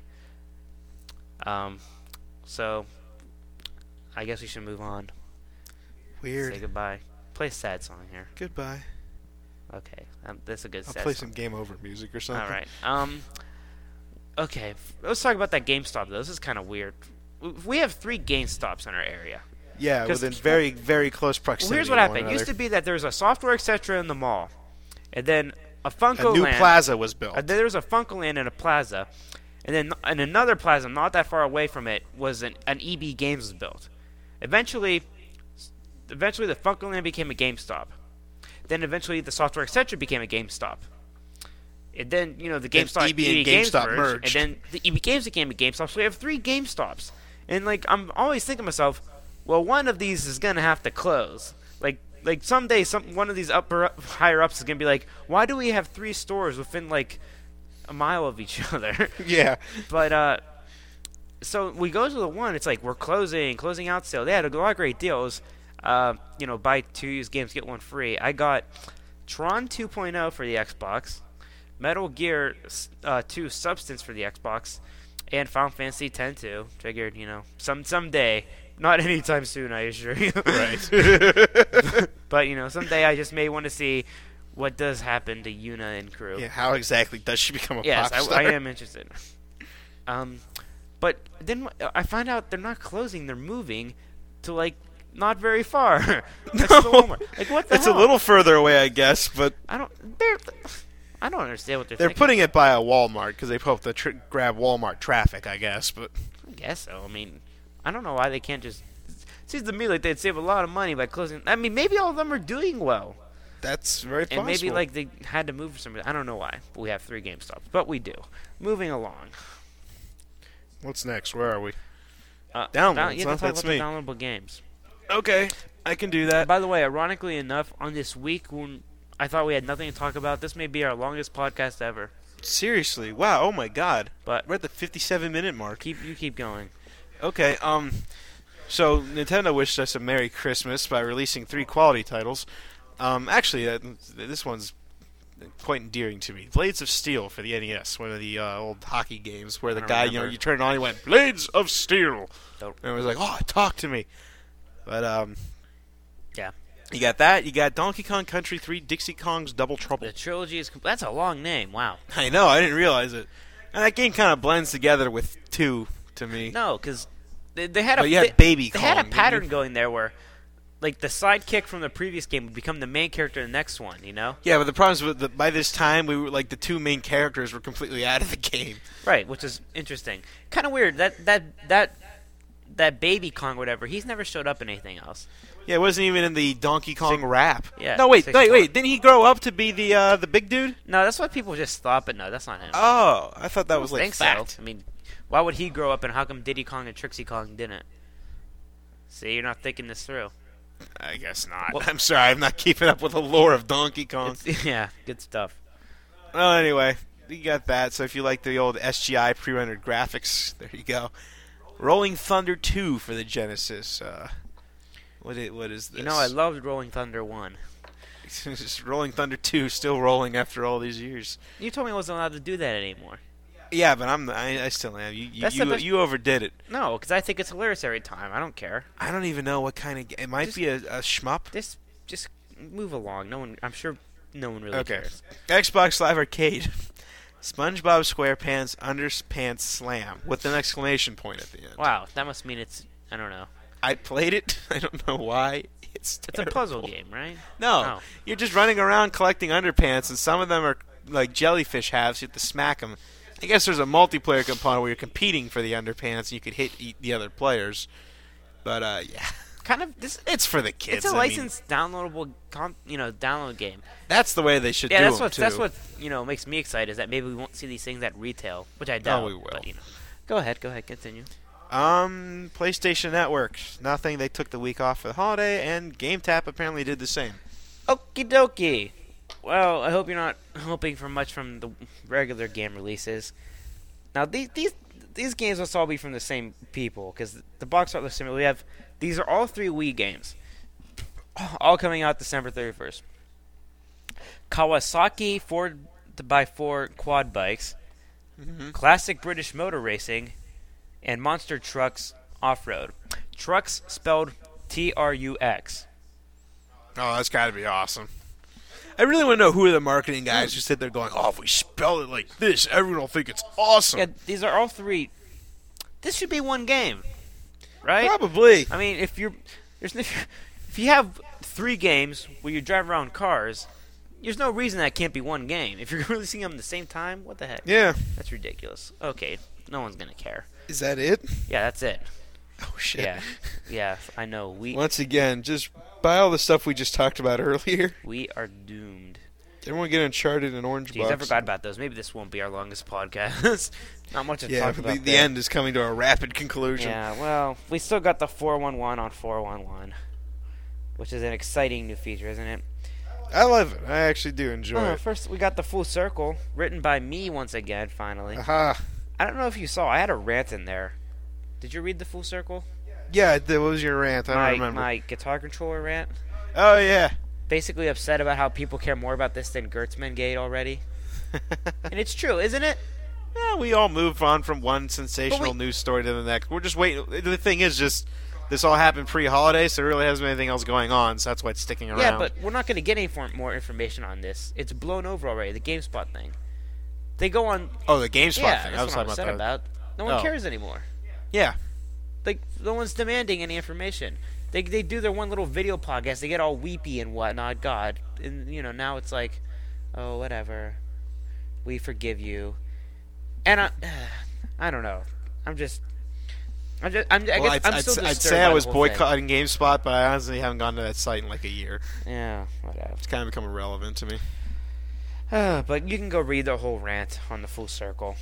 So I guess we should move on. Weird. Say goodbye. Play a sad song here. Goodbye. Okay, that's a good sad I'll play song. some game over music or something. All right. Okay, let's talk about that GameStop though. This is kind of weird. We have 3 GameStops in our area. Yeah, within very, very close proximity. Well, here's what happened. It used to be that there was a Software Etc. in the mall, and then a Funko a new Land. plaza was built. There was a Funko Land and a plaza, and then in another plaza not that far away from it was an EB Games was built. Eventually the Funko Land became a GameStop. Then eventually the Software Etc. became a GameStop. And then, the GameStop EB and GameStop merged. And then the EB Games became a GameStop, so we have 3 GameStops. And, I'm always thinking to myself, well, one of these is going to have to close. Like someday, one of these higher ups is going to be like, why do we have 3 stores within, a mile of each other? Yeah. But, so we go to the one, it's like, we're closing out sale. They had a lot of great deals. Buy 2 used games, get 1 free. I got Tron 2.0 for the Xbox, Metal Gear 2 Substance for the Xbox, and Final Fantasy X-2. Figured, someday, not anytime soon, I assure you. Right. But, someday I just may want to see what does happen to Yuna and crew. Yeah, how exactly does she become a yes, pop star? I am interested. But then I find out they're not closing, they're moving to, not very far. No. What the It's hell? a little further away, I guess, but I don't understand what they're they're thinking. putting it by a Walmart because they hope to grab Walmart traffic, I guess. But I guess so. I mean, I don't know why they can't just. It seems to me like they'd save a lot of money by closing. I mean, maybe all of them are doing well, that's very possible. and maybe they had to move for some reason. I don't know why. But we have 3 GameStops, but we do. Moving along. What's next? Where are we? Downloads. Huh? Talk That's about me. the downloadable games. Okay, I can do that. By the way, ironically enough, on this week when I thought we had nothing to talk about, this may be our longest podcast ever. Seriously, wow! Oh my God, But we're at the 57-minute mark. keep going. Okay, so Nintendo wished us a Merry Christmas by releasing 3 quality titles. Actually, this one's quite endearing to me. Blades of Steel for the NES, one of the old hockey games where the guy, remember. you turn it on, he went, Blades of Steel! Nope. And it was like, oh, talk to me. But, Yeah. you got that. You got Donkey Kong Country 3, Dixie Kong's Double Trouble. The trilogy is that's a long name. Wow. I know, I didn't realize it. And that game kind of blends together with 2 to me. No, because they had But you had Baby They had a Kong, pattern didn't you? going there where, the sidekick from the previous game would become the main character in the next one. Yeah, but the problem is with by this time we were the 2 main characters were completely out of the game. Right, which is interesting. Kind of weird that Baby Kong, whatever. He's never showed up in anything else. Yeah, it wasn't even in the Donkey Kong rap. Yeah, No, wait. 64. Didn't he grow up to be the big dude? No, that's what people just thought, but no, that's not him. Oh, I thought that was I like think fact. so. I mean, why would he grow up, and how come Diddy Kong and Trixie Kong didn't? See, you're not thinking this through. I guess not. Well- I'm sorry, I'm not keeping up with the lore of Donkey Kong. Yeah, good stuff. Well, anyway, you got that. So if you like the old SGI pre-rendered graphics, there you go. Rolling Thunder 2 for the Genesis. What is this? I loved Rolling Thunder 1. Just Rolling Thunder 2 still rolling after all these years. You told me I wasn't allowed to do that anymore. Yeah, but I still am. That's the best- You overdid it. No, because I think it's hilarious every time. I don't care. I don't even know what kind of it might be a shmup. Just move along. I'm sure no one really Okay. cares. Xbox Live Arcade. SpongeBob SquarePants Underpants Slam with an exclamation point at the end. Wow, that must mean it's. I don't know. I played it. I don't know why. It's a terrible. puzzle game, right? No, Oh. you're just running around collecting underpants, and some of them are like jellyfish halves. You have to smack them. I guess there's a multiplayer component where you're competing for the underpants, and you could hit the other players. But yeah, Kind of. it's for the kids. It's a I mean, licensed downloadable, download game. that's the way they should Yeah, do that's them, what too. that's what makes me excited is that maybe we won't see these things at retail, which I doubt. we will. But, go ahead, continue. PlayStation Network. Nothing. They took the week off for the holiday, and GameTap apparently did the same. Okie dokie. Well, I hope you're not hoping for much from the regular game releases. Now, these games must all be from the same people, because the box art looks similar. These are all 3 Wii games. All coming out December 31st. Kawasaki 4x4 quad bikes, Classic British Motor Racing, and Monster Trucks Off-Road. Trucks spelled Trux. Oh, that's got to be awesome. I really want to know who are the marketing guys who sit there going, "Oh, if we spell it like this, everyone will think it's awesome." Yeah, these are all three. This should be one game, right? Probably. I mean, if you have 3 games where you drive around cars, there's no reason that can't be one game. If you're releasing them at the same time, what the heck? Yeah. That's ridiculous. Okay, no one's gonna care. Is that it? Yeah, that's it. Oh shit. Yeah, I know. Once again, just buy all the stuff we just talked about earlier. We are doomed. Everyone get Uncharted and Orange Jeez, Box. I forgot about those. Maybe this won't be our longest podcast. Not much to talk about. Yeah, the end is coming to a rapid conclusion. Yeah, well, we still got the 411 on 411, which is an exciting new feature, isn't it? I love it. I actually do enjoy it. First, we got the Full Circle, written by me once again, finally. Aha. I don't know if you saw. I had a rant in there. Did you read the Full Circle? Yeah, what was your rant? I don't remember. My guitar controller rant. Oh, yeah. Basically upset about how people care more about this than Gertzman Gate already. And it's true, isn't it? Yeah, we all move on from one sensational news story to the next. We're just waiting. The thing is just, this all happened pre-holiday, so there really hasn't been anything else going on, so that's why it's sticking around. Yeah, but we're not going to get any more information on this. It's blown over already, the GameSpot thing. They go on... Oh, the GameSpot thing. Yeah, I was that's what I'm talking upset about. No one cares anymore. Yeah. Like, no one's demanding any information. They do their one little video podcast. They get all weepy and whatnot. God, and now it's like, oh, whatever. We forgive you. And I don't know. I guess I'm still disturbed. I'd say I by was the whole thing. boycotting GameSpot, but I honestly haven't gone to that site in like a year. Yeah, whatever. It's kind of become irrelevant to me. But you can go read the whole rant on the Full Circle.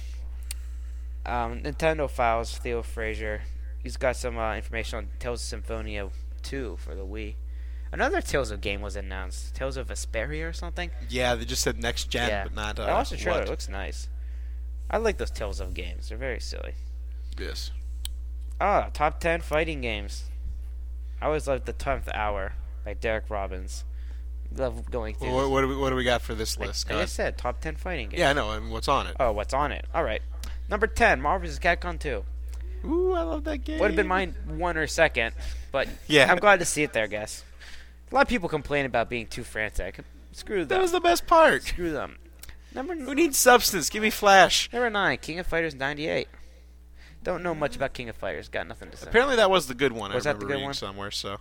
Nintendo Files, Theo Frazier. He's got some information on Tales of Symphonia 2 for the Wii. Another Tales of game was announced. Tales of Vesperia or something? Yeah, they just said next gen, but not I watched the trailer. what? It looks nice. I like those Tales of games. They're very silly. Yes. Top 10 fighting games. I always loved The 10th Hour by Derek Robbins. Love going through Well, what do we got for this list? Like I said, top 10 fighting games. Yeah, I know. And what's on it? Oh, what's on it? All right. Number 10, Marvel vs. Capcom 2. Ooh, I love that game. Would have been mine 1 or 2nd, but yeah, I'm glad to see it there, guys. A lot of people complain about being too frantic. Screw them. That was the best part. Screw them. Who needs substance? Give me Flash. Number 9, King of Fighters 98. Don't know much about King of Fighters. Got nothing to say. Apparently that was the good one. Was I that the remember good reading one? somewhere. So.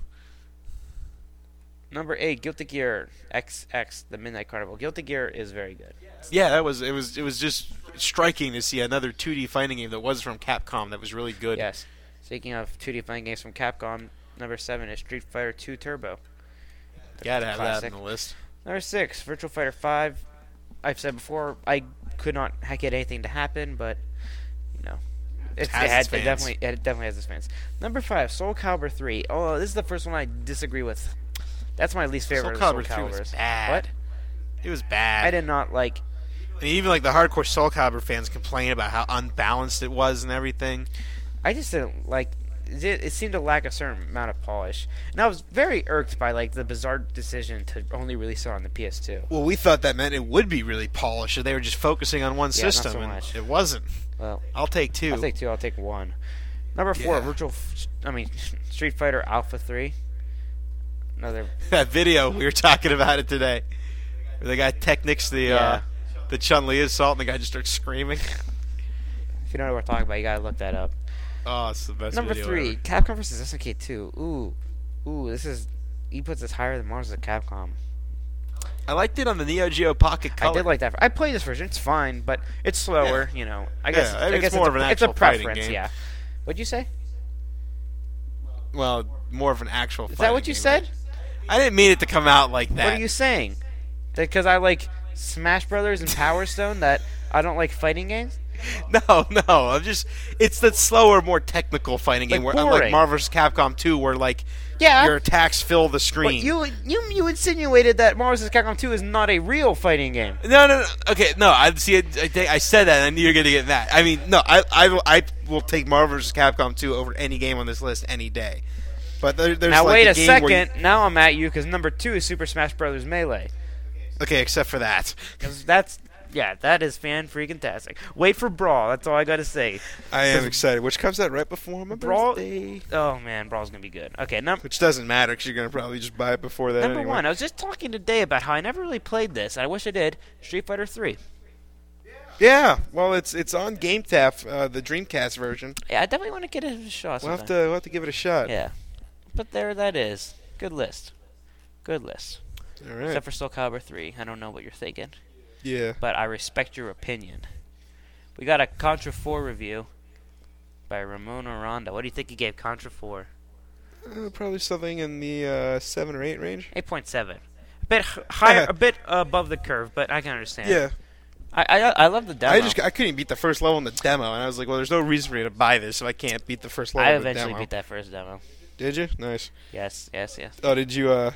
Number 8, Guilty Gear XX, the Midnight Carnival. Guilty Gear is very good. Yeah, it was just striking to see another 2D fighting game that was from Capcom that was really good. Yes. Speaking of 2D fighting games from Capcom, number 7 is Street Fighter 2 Turbo. Gotta have Classic. that on the list. Number 6, Virtua Fighter 5. I've said before, I could not get anything to happen, but it definitely has its fans. Number 5, Soul Calibur 3. Oh, this is the first one I disagree with. That's my least favorite of Soul the Soul Calibur 3 was Caliburs. bad. What? It was bad. I did not like. I mean, even like the hardcore Soul Calibur fans complain about how unbalanced it was and everything. I just didn't like. It seemed to lack a certain amount of polish, and I was very irked by the bizarre decision to only release it on the PS2. Well, we thought that meant it would be really polished, or they were just focusing on one system, not so and much. it wasn't. Well, I'll take 2. I'll take 2. I'll take 1. Number 4, Yeah. Street Fighter Alpha 3. Another. That video we were talking about it today, where the guy techniques the Chun-Li assault, and the guy just starts screaming. If you don't know what we're talking about, you gotta look that up. Oh, it's the best. Number video 3, ever. Capcom vs. SNK 2. Ooh, this is. He puts this higher than Mars of Capcom. I liked it on the Neo Geo Pocket Color. I did like that. I played this version. It's fine, but it's slower. I guess. Yeah, I guess more of an it's a actual fighting preference. game. Yeah. What'd you say? Well, more of an actual. Is that what you said? I didn't mean it to come out like that. What are you saying? Because I like Smash Brothers and Power Stone, that I don't like fighting games? No. It's the slower, more technical fighting game, where unlike boring. Marvel vs. Capcom 2, where your attacks fill the screen. But you insinuated that Marvel vs. Capcom 2 is not a real fighting game. No. Okay, no. I see. I said that, and I knew you were going to get that. I mean, no. I will take Marvel vs. Capcom 2 over any game on this list any day. But there's Now like wait a a game where second. Now I'm at you because number 2 is Super Smash Bros. Melee. okay, except for that. Because that is fan freaking tastic. Wait for Brawl. That's all I gotta say. I am excited. Which comes out right before my Brawl. birthday. Oh man, Brawl's gonna be good. Okay, Which doesn't matter because you're gonna probably just buy it before that. number anyway. 1. I was just talking today about how I never really played this. I wish I did. Street Fighter 3. Yeah, well, it's on GameTap, the Dreamcast version. Yeah, I definitely want to get it a shot. We'll sometime. have to give it a shot. Yeah, but there that is. Good list. Good list. All right. Except for Soul Calibur 3. I don't know what you're thinking, Yeah. but I respect your opinion. We got a Contra 4 review by Ramon Aranda. What do you think he gave Contra 4? Probably something in the 7 or 8 range. 8.7. A bit higher, a bit above the curve, but I can understand. Yeah. I love the demo. I couldn't beat the first level in the demo, and I was like, well, there's no reason for me to buy this if I can't beat the first level I in the demo. eventually beat that first demo. Did you? Nice. Yes. Oh, did you? I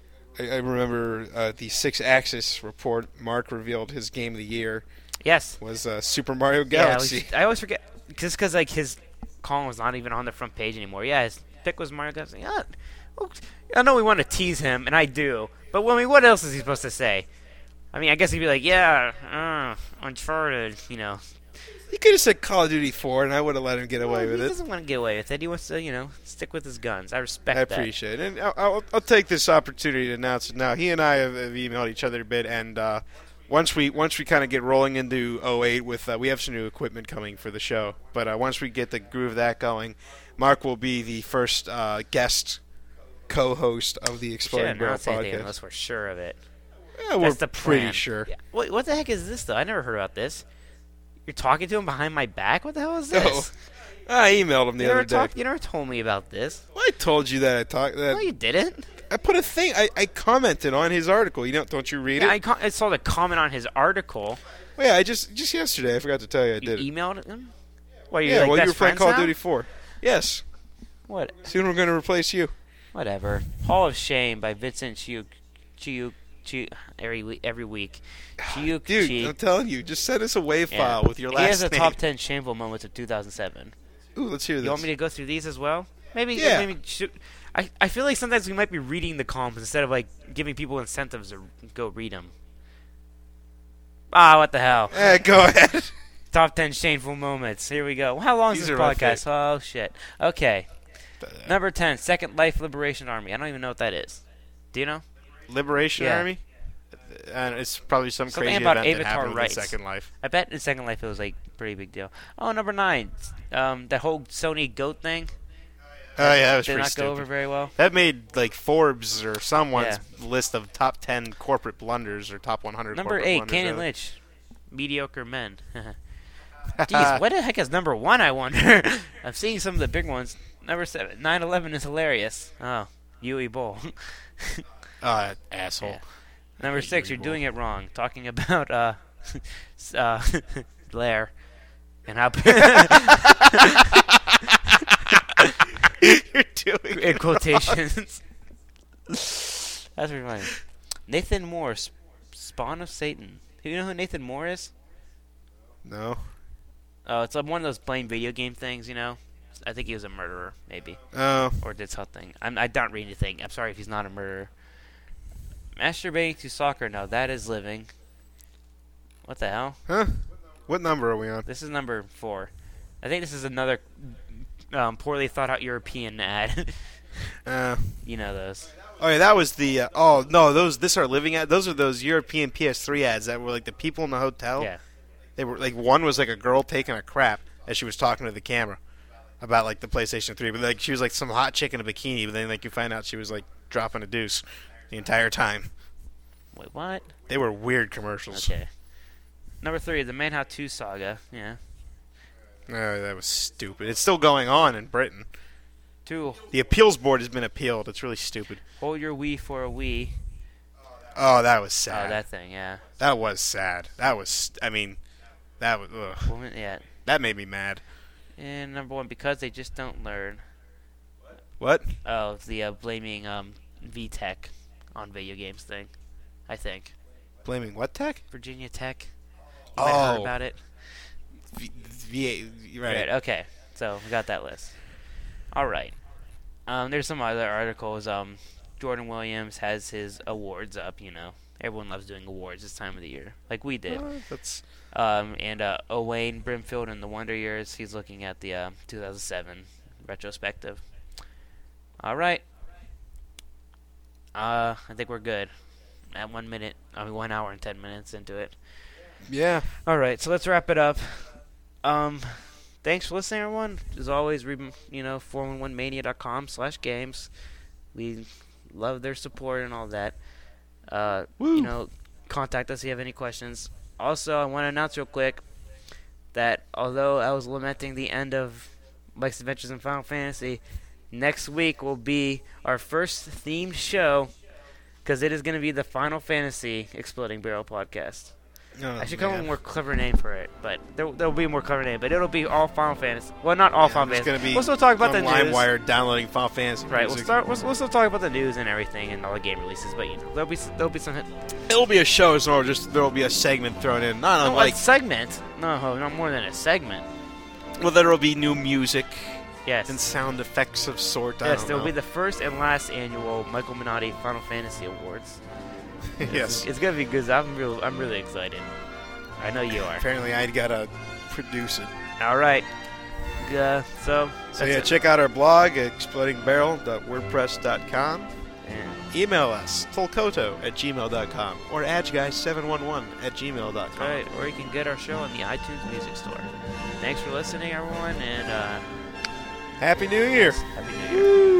remember the 6-Axis report. Mark revealed his game of the year Yes. was Super Mario Galaxy. Yeah, I always forget just because like his column was not even on the front page anymore. Yeah, his pick was Mario Galaxy. Yeah, well, I know we want to tease him, and I do. But I mean, what else is he supposed to say? I mean, I guess he'd be like, yeah, Uncharted, you know. He could have said Call of Duty 4, and I would have let him get away with He it. doesn't want to get away with it. He wants to, you know, stick with his guns. I respect I that. appreciate it. And I'll take this opportunity to announce it now. He and I have emailed each other a bit, and once we kind of get rolling into 08 with we have some new equipment coming for the show. But once we get the groove of that going, Mark will be the first guest co-host of the Exploding Shouldn't Barrel announce anything podcast. unless we're sure of it. Yeah, we're That's the pretty plan. sure. Yeah. Wait, what the heck is this, though? I never heard about this. You're talking to him behind my back? What the hell is this? Oh, I emailed him the other day. You never told me about this. Well, I told you that I talked. No, you didn't. I put a thing. I commented on his article. Don't you read Yeah, it? I saw the comment on his article. Well, yeah, I just yesterday. I forgot to tell you I You did. emailed him? What, Yeah, like well, you best were playing friends Call of now? Duty 4. Yes. What? Soon we're going to replace you. Whatever. Hall of Shame by Vincent Chiuk every week. Chiuk Dude, Chi. I'm telling you, just send us a WAV Yeah. file with your last He has a name. top 10 shameful moments of 2007. Ooh, let's hear this. You want me to go through these as well? Maybe. Yeah. Maybe. I feel like sometimes we might be reading the columns instead of like giving people incentives to go read them. What the hell? Go ahead. Top 10 shameful moments. Here we go. How long is These this are my podcast? Oh shit. Okay. Number 10, Second Life Liberation Army. I don't even know what that is. Do you know? Liberation Yeah. Army? And it's probably some Something crazy about event that Avatar happened rights. in Second Life. I bet in Second Life it was like pretty big deal. Oh, number 9, that whole Sony goat thing Oh, yeah, that was did pretty not go over stupid. very well. That made like Forbes or someone's list of top 10 corporate blunders or top 100 Number corporate 8, blunders. Kane and rather. Lynch, Mediocre Men. Jeez, what the heck is number 1? I wonder. I'm seeing some of the big ones. Number 7, 9/11 is hilarious. Oh, Yui Bowl. Asshole. Yeah. Number 6, you're doing it wrong. Talking about Blair and how You're doing in quotations. That's pretty funny. Nathan Moore, Spawn of Satan. Do you know who Nathan Moore is? No. Oh, it's like one of those playing video game things, you know. I think he was a murderer, maybe, Oh. or did something. I don't read anything. I'm sorry if he's not a murderer. Masturbating to soccer. No, that is living. What the hell? Huh? What number are we on? This is number 4. I think this is another poorly thought out European ad. You know those. Oh yeah, that was the. Oh no, those This Are Living ad. Those are those European PS3 ads that were like the people in the hotel. Yeah. They were like one was like a girl taking a crap as she was talking to the camera about like the PlayStation 3, but like she was like some hot chick in a bikini, but then like you find out she was like dropping a deuce the entire time. Wait, what? They were weird commercials. Okay. Number 3, the Manhunt 2 saga. Yeah. Oh, that was stupid. It's still going on in Britain. 2, The appeals board has been appealed. It's really stupid. hold your Wii for a Wii. Oh, that was sad. Oh, that thing, yeah. That was sad. That was. I mean, that was. Ugh. Woman, yeah. That made me mad. And number 1, because they just don't learn. What? Oh, the blaming VTech on video games thing. I think Blaming what tech? Virginia Tech. You might have heard Oh. about it. Right. Right. Okay. So we got that list. All right. There's some other articles. Jordan Williams has his awards up. Everyone loves doing awards this time of the year, like we did. That's And Owain Brimfield in the Wonder Years, he's looking at the 2007 retrospective. All right. I think we're good. At 1 hour and 10 minutes into it. yeah. All right, so let's wrap it up. Thanks for listening, everyone. As always, 411mania.com/games. We love their support and all that. Contact us if you have any questions. Also, I want to announce real quick that although I was lamenting the end of Mike's Adventures in Final Fantasy, next week will be our first themed show because it is going to be the Final Fantasy Exploding Barrel podcast. Oh, I should come up with a more clever name for it, but there'll be a more clever name. But it'll be all Final Fantasy. Well, not all Final Fantasy. It's going to be we'll still talk about the news. LimeWire downloading Final Fantasy. Right. music. We'll still talk about the news and everything and all the game releases. But there'll be some. It'll be a show, so there'll be a segment thrown in. Not No, unlike. a segment. No, not more than a segment. Well, there'll be new music Yes. and sound effects of sort. Yes, there will be the first and last annual Michael Minotti Final Fantasy Awards. Yes. It's gonna be good. I'm really excited. I know you are. Apparently, I gotta produce it. All right. So So that's yeah, it. check out our blog, explodingbarrel.wordpress.com. And Email us, tolkoto@gmail.com or adgeguy711@gmail.com. all right, or you can get our show on the iTunes Music Store. Thanks for listening, everyone, and Happy New Year! Happy New Year.